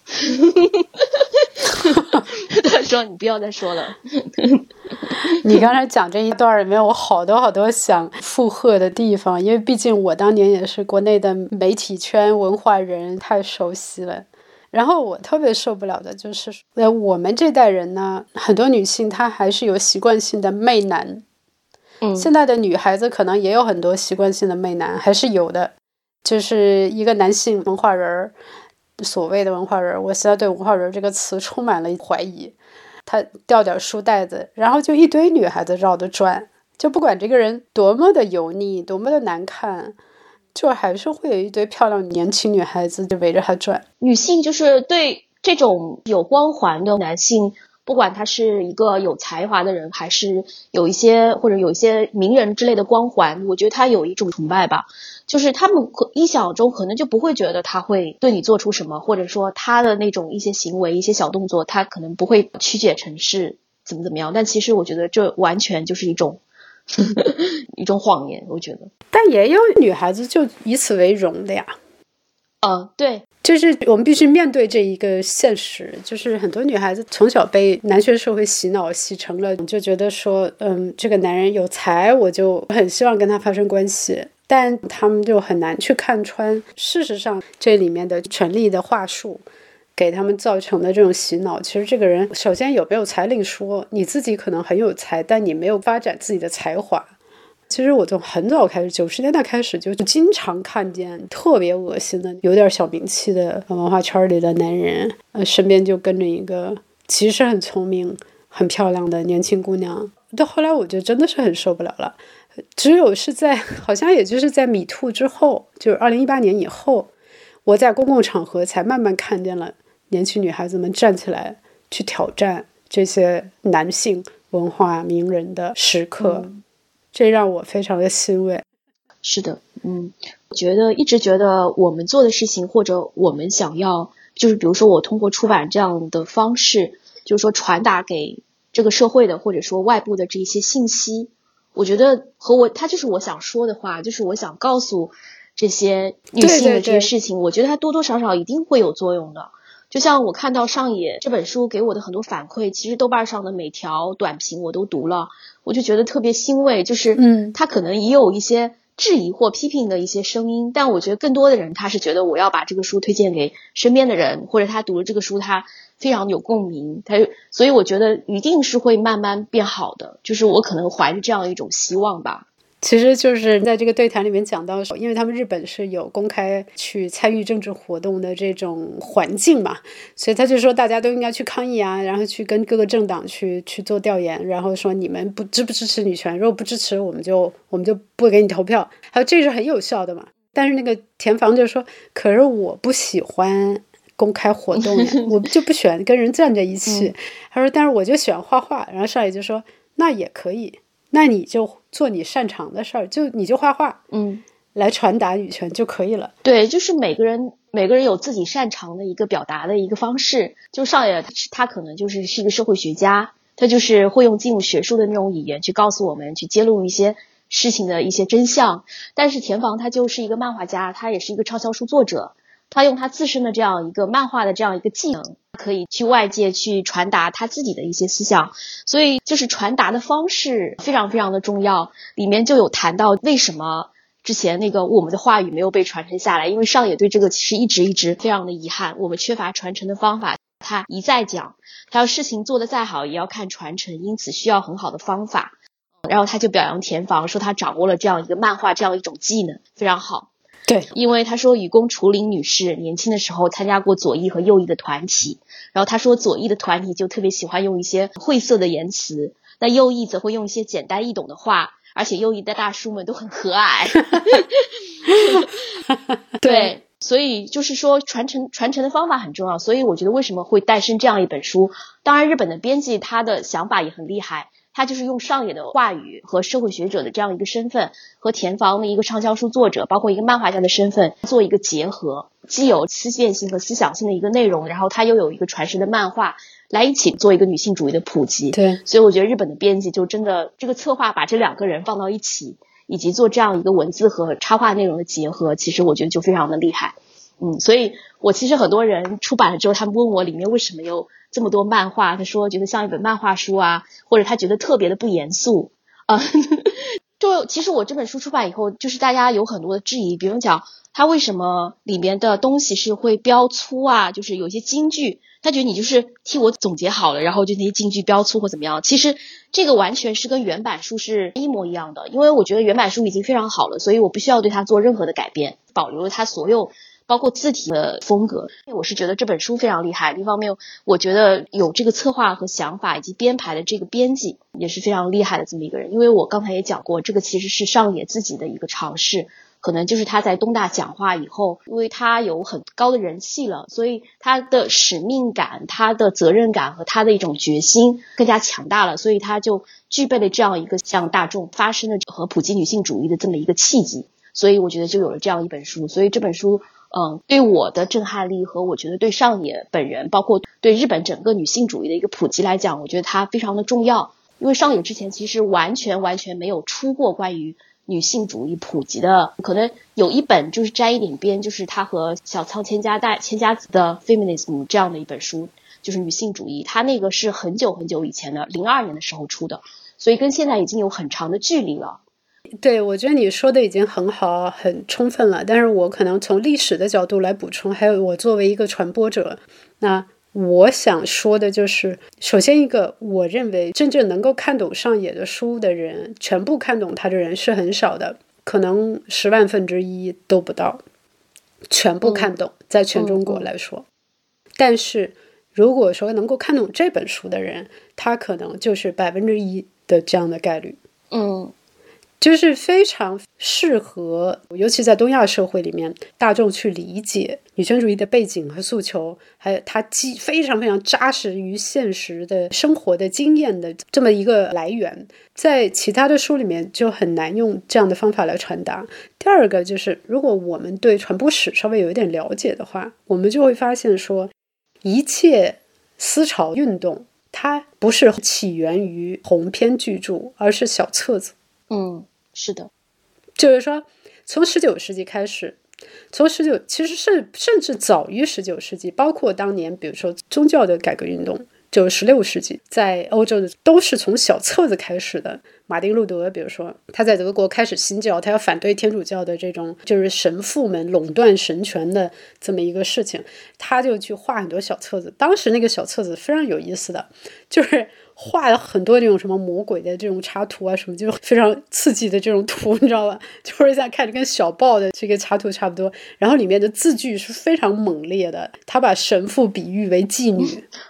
他说你不要再说了你刚才讲这一段里面，我好多想附和的地方，因为毕竟我当年也是国内的媒体圈文化人，太熟悉了。然后我特别受不了的就是我们这代人呢，很多女性她还是有习惯性的媚男。现在的女孩子可能也有很多习惯性的媚男，还是有的。就是一个男性文化人，所谓的文化人，我现在对文化人这个词充满了怀疑。他掉点书袋子，然后就一堆女孩子绕着转，就不管这个人多么的油腻多么的难看，就还是会有一堆漂亮年轻女孩子就围着他转。 女性就是对这种有光环的男性，不管他是一个有才华的人，还是有一些名人之类的光环，我觉得他有一种崇拜吧，就是他们一想中可能就不会觉得他会对你做出什么，或者说他的那种一些行为一些小动作他可能不会曲解成是怎么样，但其实我觉得这完全就是一种一种谎言，我觉得。 但也有女孩子就以此为荣的呀。 对， 就是我们必须面对这一个现实，就是很多女孩子从小被男权社会洗脑洗成了，就觉得说这个男人有才，我就很希望跟他发生关系，但他们就很难去看穿事实上这里面的权力的话术给他们造成的这种洗脑。其实这个人首先有没有才另说，你自己可能很有才，但你没有发展自己的才华。其实我从很早开始90年代开始就经常看见特别恶心的有点小名气的文化圈里的男人，身边就跟着一个其实很聪明很漂亮的年轻姑娘。到后来我就真的是很受不了了，只有是在好像也就是在米兔之后，就是2018年以后，我在公共场合才慢慢看见了年轻女孩子们站起来去挑战这些男性文化名人的时刻。这让我非常的欣慰。 是的，我一直觉得我们做的事情，或者我们想要，就是比如说我通过出版这样的方式，就是说传达给这个社会的，或者说外部的这些信息，我觉得它就是我想说的话，就是我想告诉这些女性的这些事情，我觉得它多多少少一定会有作用的。就像我看到上野这本书给我的很多反馈，其实豆瓣上的每条短评我都读了，我就觉得特别欣慰，就是他可能也有一些质疑或批评的一些声音，但我觉得更多的人他是觉得我要把这个书推荐给身边的人，或者他读了这个书他非常有共鸣，所以我觉得一定是会慢慢变好的，就是我可能怀着这样一种希望吧。 其实就是在这个对谈里面讲到，因为他们日本是有公开去参与政治活动的这种环境嘛，所以他就说大家都应该去抗议啊，然后去跟各个政党去做调研，然后说你们支不支持女权，如果不支持我们就不给你投票，还有这是很有效的嘛。但是那个田房就说，可是我不喜欢公开活动呀，我就不喜欢跟人站在一起。他说但是我就喜欢画画。然后上野就说那也可以，那你就做你擅长的事儿，你就画画，来传达女权就可以了。 对，就是每个人有自己擅长的一个表达的一个方式。就上野他可能是一个社会学家，他就是会用进入学术的那种语言去告诉我们，去揭露一些事情的一些真相。但是田房他就是一个漫画家，他也是一个畅销书作者，他用他自身的这样一个漫画的这样一个技能，可以去外界去传达他自己的一些思想。所以就是传达的方式非常非常的重要。里面就有谈到为什么之前那个我们的话语没有被传承下来，因为上野对这个其实一直非常的遗憾，我们缺乏传承的方法。他一再讲，他要事情做得再好也要看传承，因此需要很好的方法。然后他就表扬田房，说他掌握了这样一个漫画这样一种技能，非常好。 对， 因为他说雨宫楚岭女士年轻的时候参加过左翼和右翼的团体，然后他说左翼的团体就特别喜欢用一些晦涩的言辞，那右翼则会用一些简单易懂的话，而且右翼的大叔们都很和蔼。对，所以就是说传承的方法很重要。所以我觉得为什么会诞生这样一本书，当然日本的编辑他的想法也很厉害，他就是用上野的话语和社会学者的这样一个身份，和田房的一个畅销书作者，包括一个漫画家的身份做一个结合，既有思辨性和思想性的一个内容，然后他又有一个传世的漫画来一起做一个女性主义的普及。 对， 所以我觉得日本的编辑就真的这个策划把这两个人放到一起，以及做这样一个文字和插画内容的结合，其实我觉得就非常的厉害。所以我其实很多人出版了之后，他们问我里面为什么有这么多漫画，他说觉得像一本漫画书啊，或者他觉得特别的不严肃就其实我这本书出版以后，就是大家有很多的质疑，比如讲他为什么里面的东西是会标粗啊，就是有些金句他觉得你就是替我总结好了，然后就那些金句标粗或怎么样。其实这个完全是跟原版书是一模一样的，因为我觉得原版书已经非常好了，所以我不需要对它做任何的改变，保留了它所有包括字体的风格。我是觉得这本书非常厉害，另一方面我觉得有这个策划和想法以及编排的这个编辑也是非常厉害的这么一个人。因为我刚才也讲过，这个其实是上野自己的一个尝试，可能就是他在东大讲话以后，因为他有很高的人气了，所以他的使命感、他的责任感和他的一种决心更加强大了，所以他就具备了这样一个向大众发声的和普及女性主义的这么一个契机。所以我觉得就有了这样一本书。所以这本书对我的震撼力和我觉得对上野本人，包括对日本整个女性主义的一个普及来讲，我觉得它非常的重要。因为上野之前其实完全没有出过关于女性主义普及的，可能有一本就是沾一点边，就是他和小仓千佳子的 Feminism 这样的一本书，就是女性主义，他那个是很久很久以前的02年的时候出的，所以跟现在已经有很长的距离了。 对，我觉得你说的已经很好很充分了，但是我可能从历史的角度来补充，还有我作为一个传播者，那我想说的就是首先一个，我认为真正能够看懂上野的书的人，全部看懂他的人是很少的，可能10万分之一都不到全部看懂，在全中国来说。但是如果说能够看懂这本书的人，他可能就是1%的这样的概率。就是非常适合，尤其在东亚社会里面，大众去理解女权主义的背景和诉求，还有它非常非常扎实于现实的生活的经验的这么一个来源，在其他的书里面就很难用这样的方法来传达。第二个就是，如果我们对传播史稍微有一点了解的话，我们就会发现说，一切思潮运动它不是起源于鸿篇巨著，而是小册子。 是的， 就是说从19世纪开始，其实是甚至早于19世纪，包括当年比如说宗教的改革运动， 就16世纪在欧洲的都是从小册子开始的。马丁路德比如说他在德国开始新教，他要反对天主教的这种就是神父们垄断神权的这么一个事情，他就去画很多小册子。当时那个小册子非常有意思的，就是画了很多这种什么魔鬼的这种插图啊什么，就是非常刺激的这种图，你知道吧，就是像看着跟小报的这个插图差不多。然后里面的字句是非常猛烈的，他把神父比喻为妓女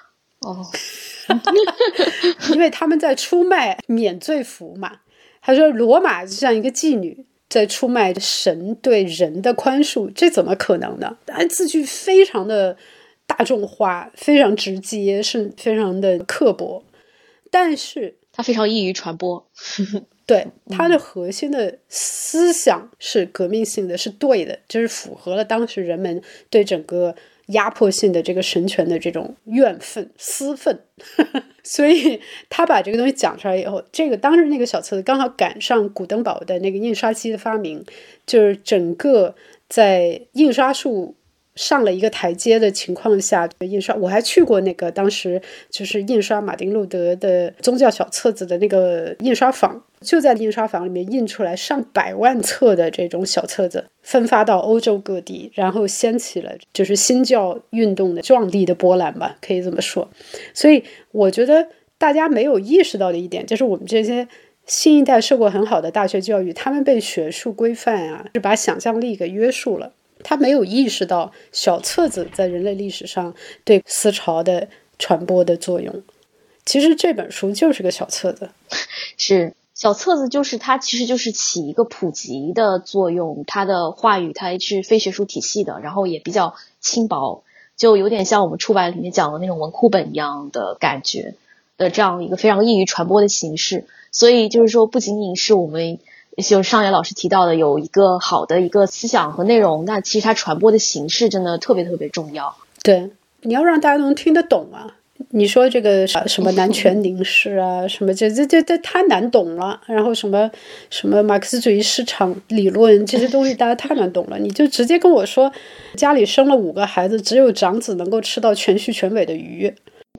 因为他们在出卖免罪符嘛。他说罗马就像一个妓女在出卖神对人的宽恕，这怎么可能呢？字句非常的大众化，非常直接，是非常的刻薄，但是它非常易于传播对，它的核心的思想是革命性的，是对的，就是符合了当时人们对整个压迫性的这个神权的这种怨愤私愤所以他把这个东西讲出来以后，这个当时那个小册子刚好赶上古登堡的那个印刷机的发明，就是整个在印刷术上了一个台阶的情况下印刷。我还去过那个当时就是印刷马丁路德的宗教小册子的那个印刷坊，就在印刷坊里面印出来上百万册的这种小册子，分发到欧洲各地，然后掀起了就是新教运动的壮丽的波澜吧，可以这么说。所以我觉得大家没有意识到的一点，就是我们这些新一代受过很好的大学教育，他们被学术规范啊，是把想象力给约束了，他没有意识到小册子在人类历史上对思潮的传播的作用。其实这本书就是个小册子， 是小册子，就是它其实就是起一个普及的作用，它的话语它是非学术体系的，然后也比较轻薄，就有点像我们出版里面讲的那种文库本一样的感觉的这样一个非常易于传播的形式。所以就是说不仅仅是我们就是上野老师提到的有一个好的一个思想和内容，那其实它传播的形式真的特别特别重要。 对，你要让大家能听得懂啊。你说这个什么男权凝视啊，什么这太难懂了，然后什么马克思主义市场理论，这些东西大家太难懂了。你就直接跟我说家里生了5个孩子，只有长子能够吃到全须全尾的鱼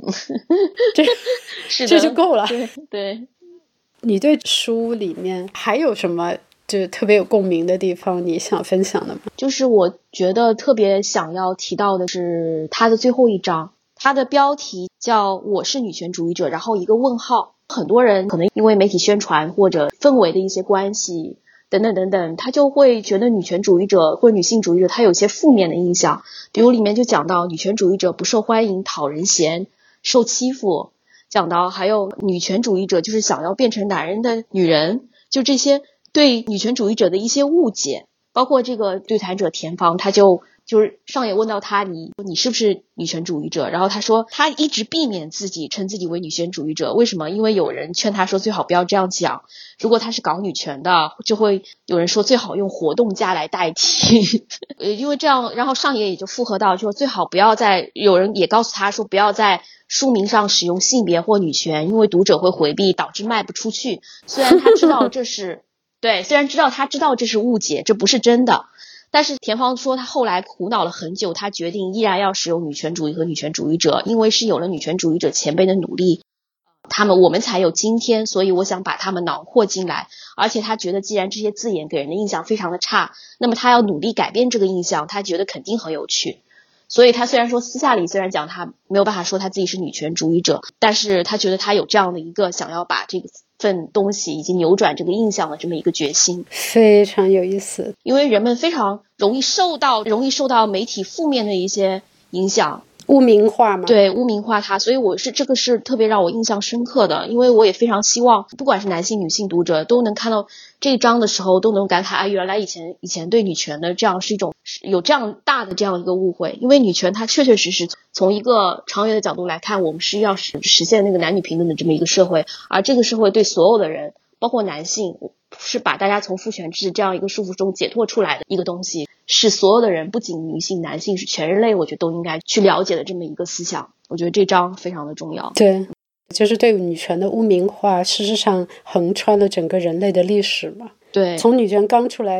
这就够了。 对， 你对书里面还有什么就特别有共鸣的地方你想分享的吗？ 就是我觉得特别想要提到的是它的最后一章，它的标题叫我是女权主义者，然后一个问号。很多人可能因为媒体宣传或者氛围的一些关系等等等等，他就会觉得女权主义者或者女性主义者他有些负面的印象，比如里面就讲到女权主义者不受欢迎，讨人嫌，受欺负，讲到还有女权主义者就是想要变成男人的女人，就这些对女权主义者的一些误解。包括这个对谈者田芳，他就是上野问到他你是不是女权主义者，然后他说他一直避免称自己为女权主义者。为什么？因为有人劝他说最好不要这样讲，如果他是搞女权的，就会有人说最好用活动家来代替因为这样，然后上野也就附和到说最好不要有人也告诉他说不要在书名上使用性别或女权，因为读者会回避，导致卖不出去。虽然他知道这是对，虽然他知道这是误解，这不是真的，但是田芳说他后来苦恼了很久，他决定依然要使用女权主义和女权主义者，因为是有了女权主义者前辈的努力，我们才有今天，所以我想把他们囊括进来。而且他觉得既然这些字眼给人的印象非常的差，那么他要努力改变这个印象，他觉得肯定很有趣。所以他虽然说私下里虽然讲他没有办法说他自己是女权主义者，但是他觉得他有这样的一个想要把这个份东西以及扭转这个印象的这么一个决心， 非常有意思。 因为人们非常容易受到媒体负面的一些影响， 污名化嘛， 对，污名化它，所以这个是特别让我印象深刻的。因为我也非常希望不管是男性女性读者都能看到这一章的时候都能感慨原来以前对女权的这样是一种有这样大的这样一个误会。因为女权它确确实实从一个长远的角度来看，我们是要实现那个男女平等的这么一个社会，而这个社会对所有的人包括男性是把大家从父权制这样一个束缚中解脱出来的一个东西，是所有的人不仅女性男性是全人类我觉得都应该去了解的这么一个思想。我觉得这章非常的重要。 对，就是对女权的污名化事实上横穿了整个人类的历史嘛。 对， 从女权刚出来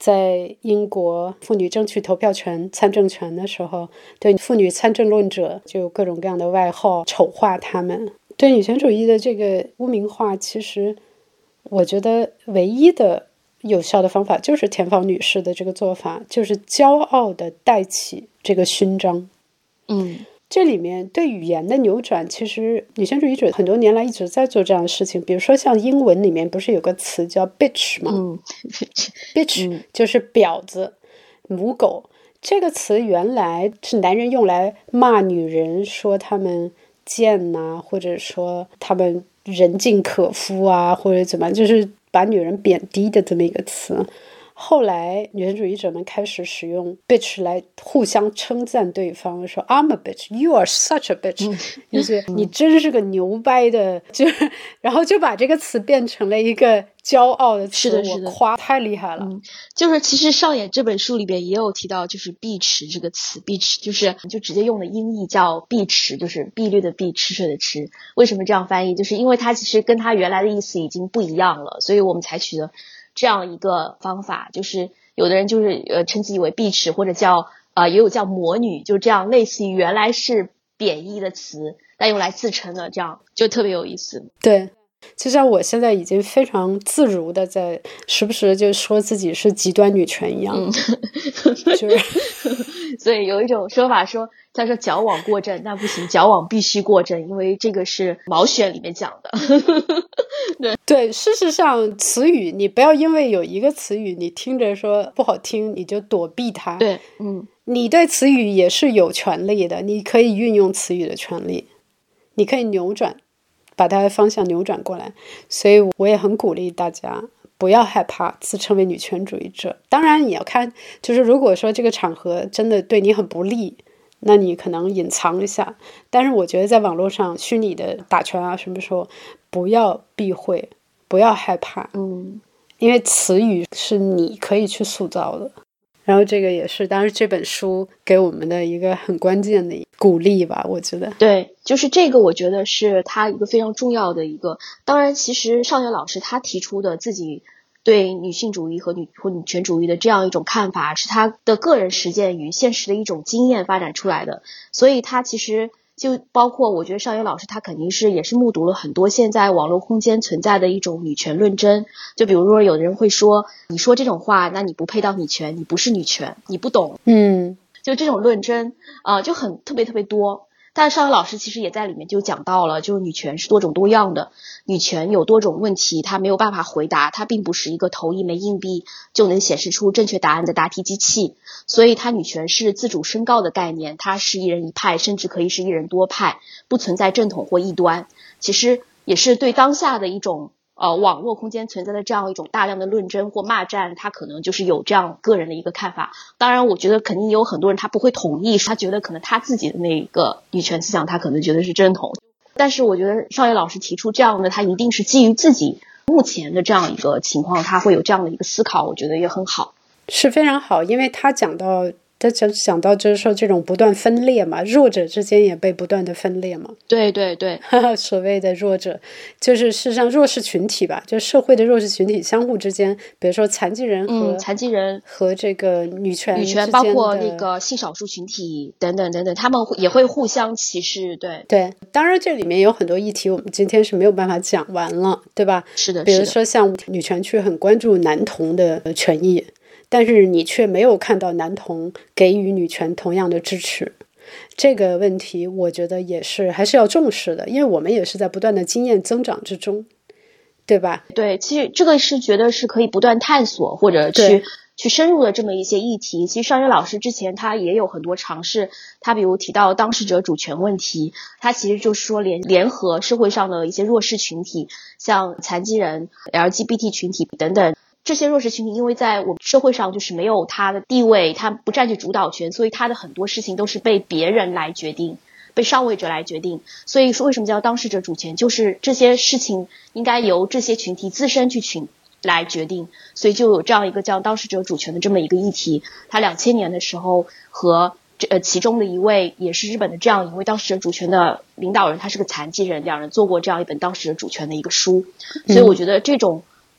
在英国妇女争取投票权、参政权的时候，对妇女参政论者就有各种各样的外号，丑化他们。对女权主义的这个污名化，其实我觉得唯一的有效的方法就是田芳女士的这个做法，就是骄傲地戴起这个勋章。这里面对语言的扭转，其实女权主义者很多年来一直在做这样的事情。比如说像英文里面不是有个词叫 bitch 吗？bitch 就是婊子、母狗。这个词原来是男人用来骂女人，说他们贱啊，或者说他们人尽可夫啊，或者怎么样，就是把女人贬低的这么一个词。后来女权主义者们开始使用 bitch 来互相称赞对方，说 I'm a bitch, you are such a bitch， 就是你真是个牛掰的，就是然后就把这个词变成了一个骄傲的词。 是的， 我夸太厉害了。 就是其实上演这本书里边也有提到，就是碧池这个词，碧池就直接用的音译叫碧池，就是碧绿的碧，吃水的吃。为什么这样翻译？就是因为它其实跟它原来的意思已经不一样了，所以我们采取的这样一个方法，就是有的人就是称自己为碧池，或者叫也有叫魔女，就这样类似于原来是贬义的词，但用来自称的，这样就特别有意思。 对，就像我现在已经非常自如的在时不时就说自己是极端女权一样， 所以有一种说法说，他说矫枉过正，那不行，矫枉必须过正，因为这个是毛选里面讲的。 对，事实上词语你不要因为有一个词语你听着说不好听你就躲避它。 对， 你对词语也是有权利的，你可以运用词语的权利，你可以扭转，把它的方向扭转过来。所以我也很鼓励大家不要害怕自称为女权主义者。当然你要看，就是如果说这个场合真的对你很不利，那你可能隐藏一下。但是我觉得在网络上虚拟的打拳啊什么时候不要避讳，不要害怕，因为词语是你可以去塑造的。然后这个也是当时这本书给我们的一个很关键的鼓励吧，我觉得。 对，就是这个我觉得是他一个非常重要的一个。当然其实少年老师他提出的自己对女性主义和女权主义的这样一种看法，是他的个人实践与现实的一种经验发展出来的。所以他其实就包括我觉得少年老师他肯定是也是目睹了很多现在网络空间存在的一种女权论争。就比如说有的人会说，你说这种话那你不配当女权，你不是女权，你不懂。就这种论争就很特别多。但是少年老师其实也在里面就讲到了，就是女权是多种多样的，女权有多种问题她没有办法回答，她并不是一个投一枚硬币就能显示出正确答案的答题机器。所以她女权是自主申告的概念，它是一人一派，甚至可以是一人多派，不存在正统或异端。其实也是对当下的一种网络空间存在的这样一种大量的论争或骂战，他可能就是有这样个人的一个看法。当然我觉得肯定有很多人他不会同意，他觉得可能他自己的那个女权思想他可能觉得是正统。但是我觉得少爷老师提出这样的，他一定是基于自己目前的这样一个情况，他会有这样的一个思考，我觉得也很好， 是非常好。因为他讲到就是说这种不断分裂嘛，弱者之间也被不断的分裂嘛。 对所谓的弱者就是事实上弱势群体吧，就社会的弱势群体相互之间，比如说残疾人和这个女权包括那个性少数群体等等，他们也会互相歧视。对， 当然这里面有很多议题我们今天是没有办法讲完了，对吧？ 是的， 比如说像女权区很关注男童的权益，但是你却没有看到男童给予女权同样的支持。这个问题我觉得也是还是要重视的，因为我们也是在不断的经验增长之中，对吧？ 对，其实这个是觉得是可以不断探索或者去深入的这么一些议题。其实少爷老师之前他也有很多尝试，他比如提到当事者主权问题，他其实就是说联合社会上的一些弱势群体，像残疾人、LGBT 群体等等。这些弱势群体因为在我们社会上就是没有他的地位，他不占据主导权，所以他的很多事情都是被别人来决定，被上位者来决定。所以说为什么叫当事者主权，就是这些事情应该由这些群体自身来决定，所以就有这样一个叫当事者主权的这么一个议题。他2000年的时候和其中的一位也是日本的这样一位当事者主权的领导人，他是个残疾人，两人做过这样一本当事者主权的一个书。所以我觉得这种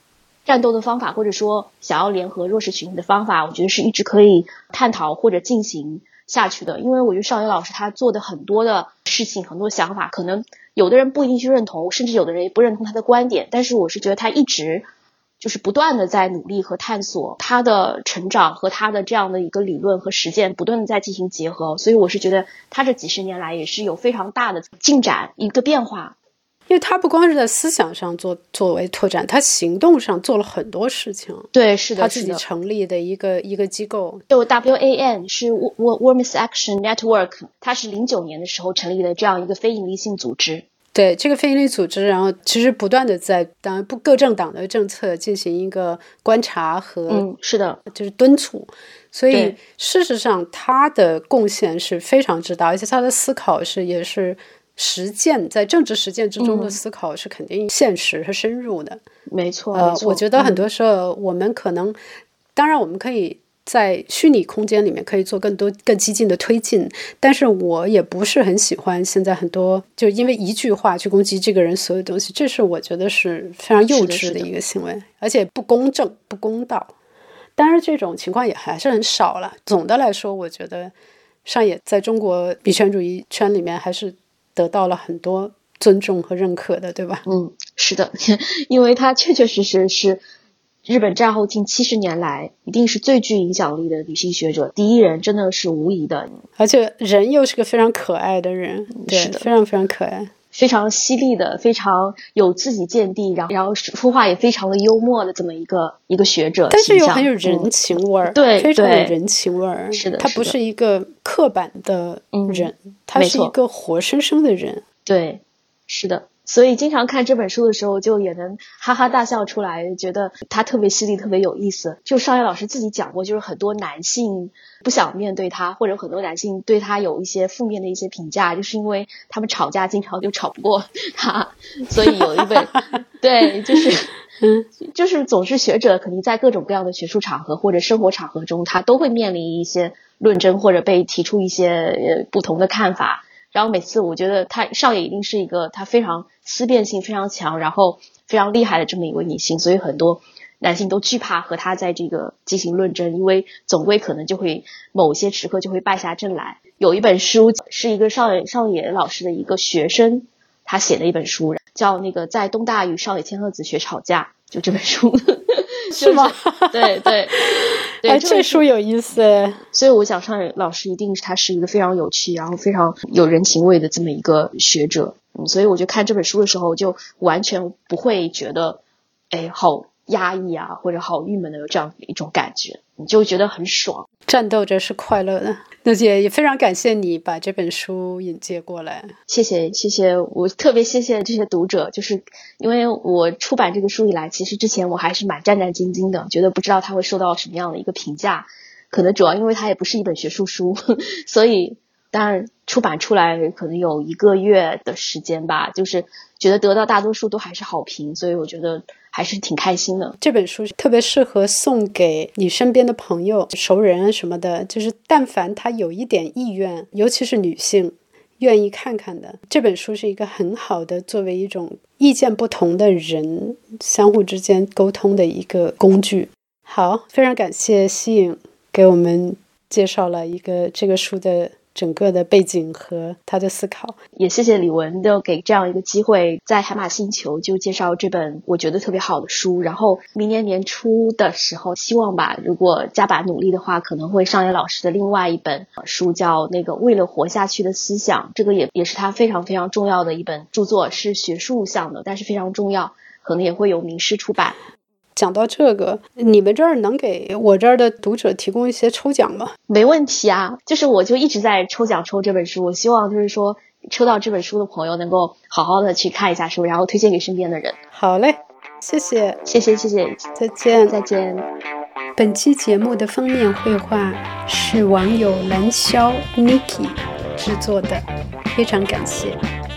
战斗的方法，或者说想要联合弱势群体的方法，我觉得是一直可以探讨或者进行下去的。因为我觉得少爷老师他做的很多的事情，很多想法，可能有的人不一定去认同，甚至有的人也不认同他的观点，但是我是觉得他一直就是不断的在努力和探索，他的成长和他的这样的一个理论和实践不断的在进行结合，所以我是觉得他这几十年来也是有非常大的进展，一个变化。 因为他不光是在思想上作为拓展，他行动上做了很多事情。 对，是的， 他自己成立的一个机构， 就 WAN 是 Women's Action Network， 它是09年的时候成立的这样一个非营利性组织。 对，这个非营利组织，然后其实不断的在当然各政党的政策进行一个观察和是的， 就是敦促。所以事实上他的贡献是非常之大，而且他的思考也是实践，在政治实践之中的思考是肯定现实和深入的。 没错， 我觉得很多时候我们可能当然我们可以在虚拟空间里面可以做更激进的推进，但是我也不是很喜欢现在很多就因为一句话去攻击这个人所有东西，这是我觉得是非常幼稚的一个行为，而且不公正不公道。当然这种情况也还是很少了。总的来说我觉得上野在中国女权主义圈里面还是得到了很多尊重和认可的，对吧？ 是的，因为他确确实实是日本战后近70年来一定是最具影响力的女性学者，第一人，真的是无疑的。 而且人又是个非常可爱的人，对， 是的， 非常非常可爱， 非常犀利的，非常有自己见地，然后说话也非常的幽默的这么一个学者， 但是又很有人情味儿， 对， 非常有人情味儿。 是的， 他不是一个刻板的人，他是一个活生生的人。 对，是的。所以经常看这本书的时候就也能哈哈大笑出来，觉得他特别犀利，特别有意思。就少爷老师自己讲过，就是很多男性不想面对他，或者很多男性对他有一些负面的一些评价，就是因为他们吵架经常就吵不过他，所以有一本对，就是总是学者肯定在各种各样的学术场合或者生活场合中，他都会面临一些论争或者被提出一些不同的看法。然后每次我觉得少爷一定是一个他非常思辨性非常强，然后非常厉害的这么一位女性，所以很多男性都惧怕和他在这个进行论争，因为总归可能就会某些时刻就会败下阵来。有一本书是一个少爷老师的一个学生他写的一本书，叫那个在东大与少野千鹤子学吵架，就这本书是吗？ 对对对，这书有意思。 所以我想少野老师一定他是一个非常有趣然后非常有人情味的这么一个学者。所以我就看这本书的时候就完全不会觉得好压抑啊或者好郁闷的这样一种感觉，你就觉得很爽。 战斗着是快乐的。那也非常感谢你把这本书引介过来。 谢谢，我特别谢谢这些读者，就是因为我出版这个书以来，其实之前我还是蛮战战兢兢的，觉得不知道它会受到什么样的一个评价，可能主要因为它也不是一本学术书，所以当然出版出来可能有1个月的时间吧，就是觉得得到大多数都还是好评，所以我觉得还是挺开心的。 这本书特别适合送给你身边的朋友熟人什么的，就是但凡他有一点意愿，尤其是女性愿意看看的，这本书是一个很好的作为一种意见不同的人相互之间沟通的一个工具。好，非常感谢西影给我们介绍了一个这个书的整个的背景和他的思考， 也谢谢李文的给这样一个机会，在海马星球就介绍这本我觉得特别好的书。然后明年年初的时候，希望吧，如果加把努力的话，可能会上野老师的另外一本书，叫那个为了活下去的思想，这个也是他非常非常重要的一本著作，是学术向的，但是非常重要，可能也会有名师出版。 讲到这个，你们这儿能给我这儿的读者提供一些抽奖吗？ 没问题啊，就是我就一直在抽奖抽这本书，我希望就是说抽到这本书的朋友能够好好的去看一下书，然后推荐给身边的人。 好嘞，谢谢，再见。本期节目的封面绘画是网友蓝霄 Niki 制作的，非常感谢。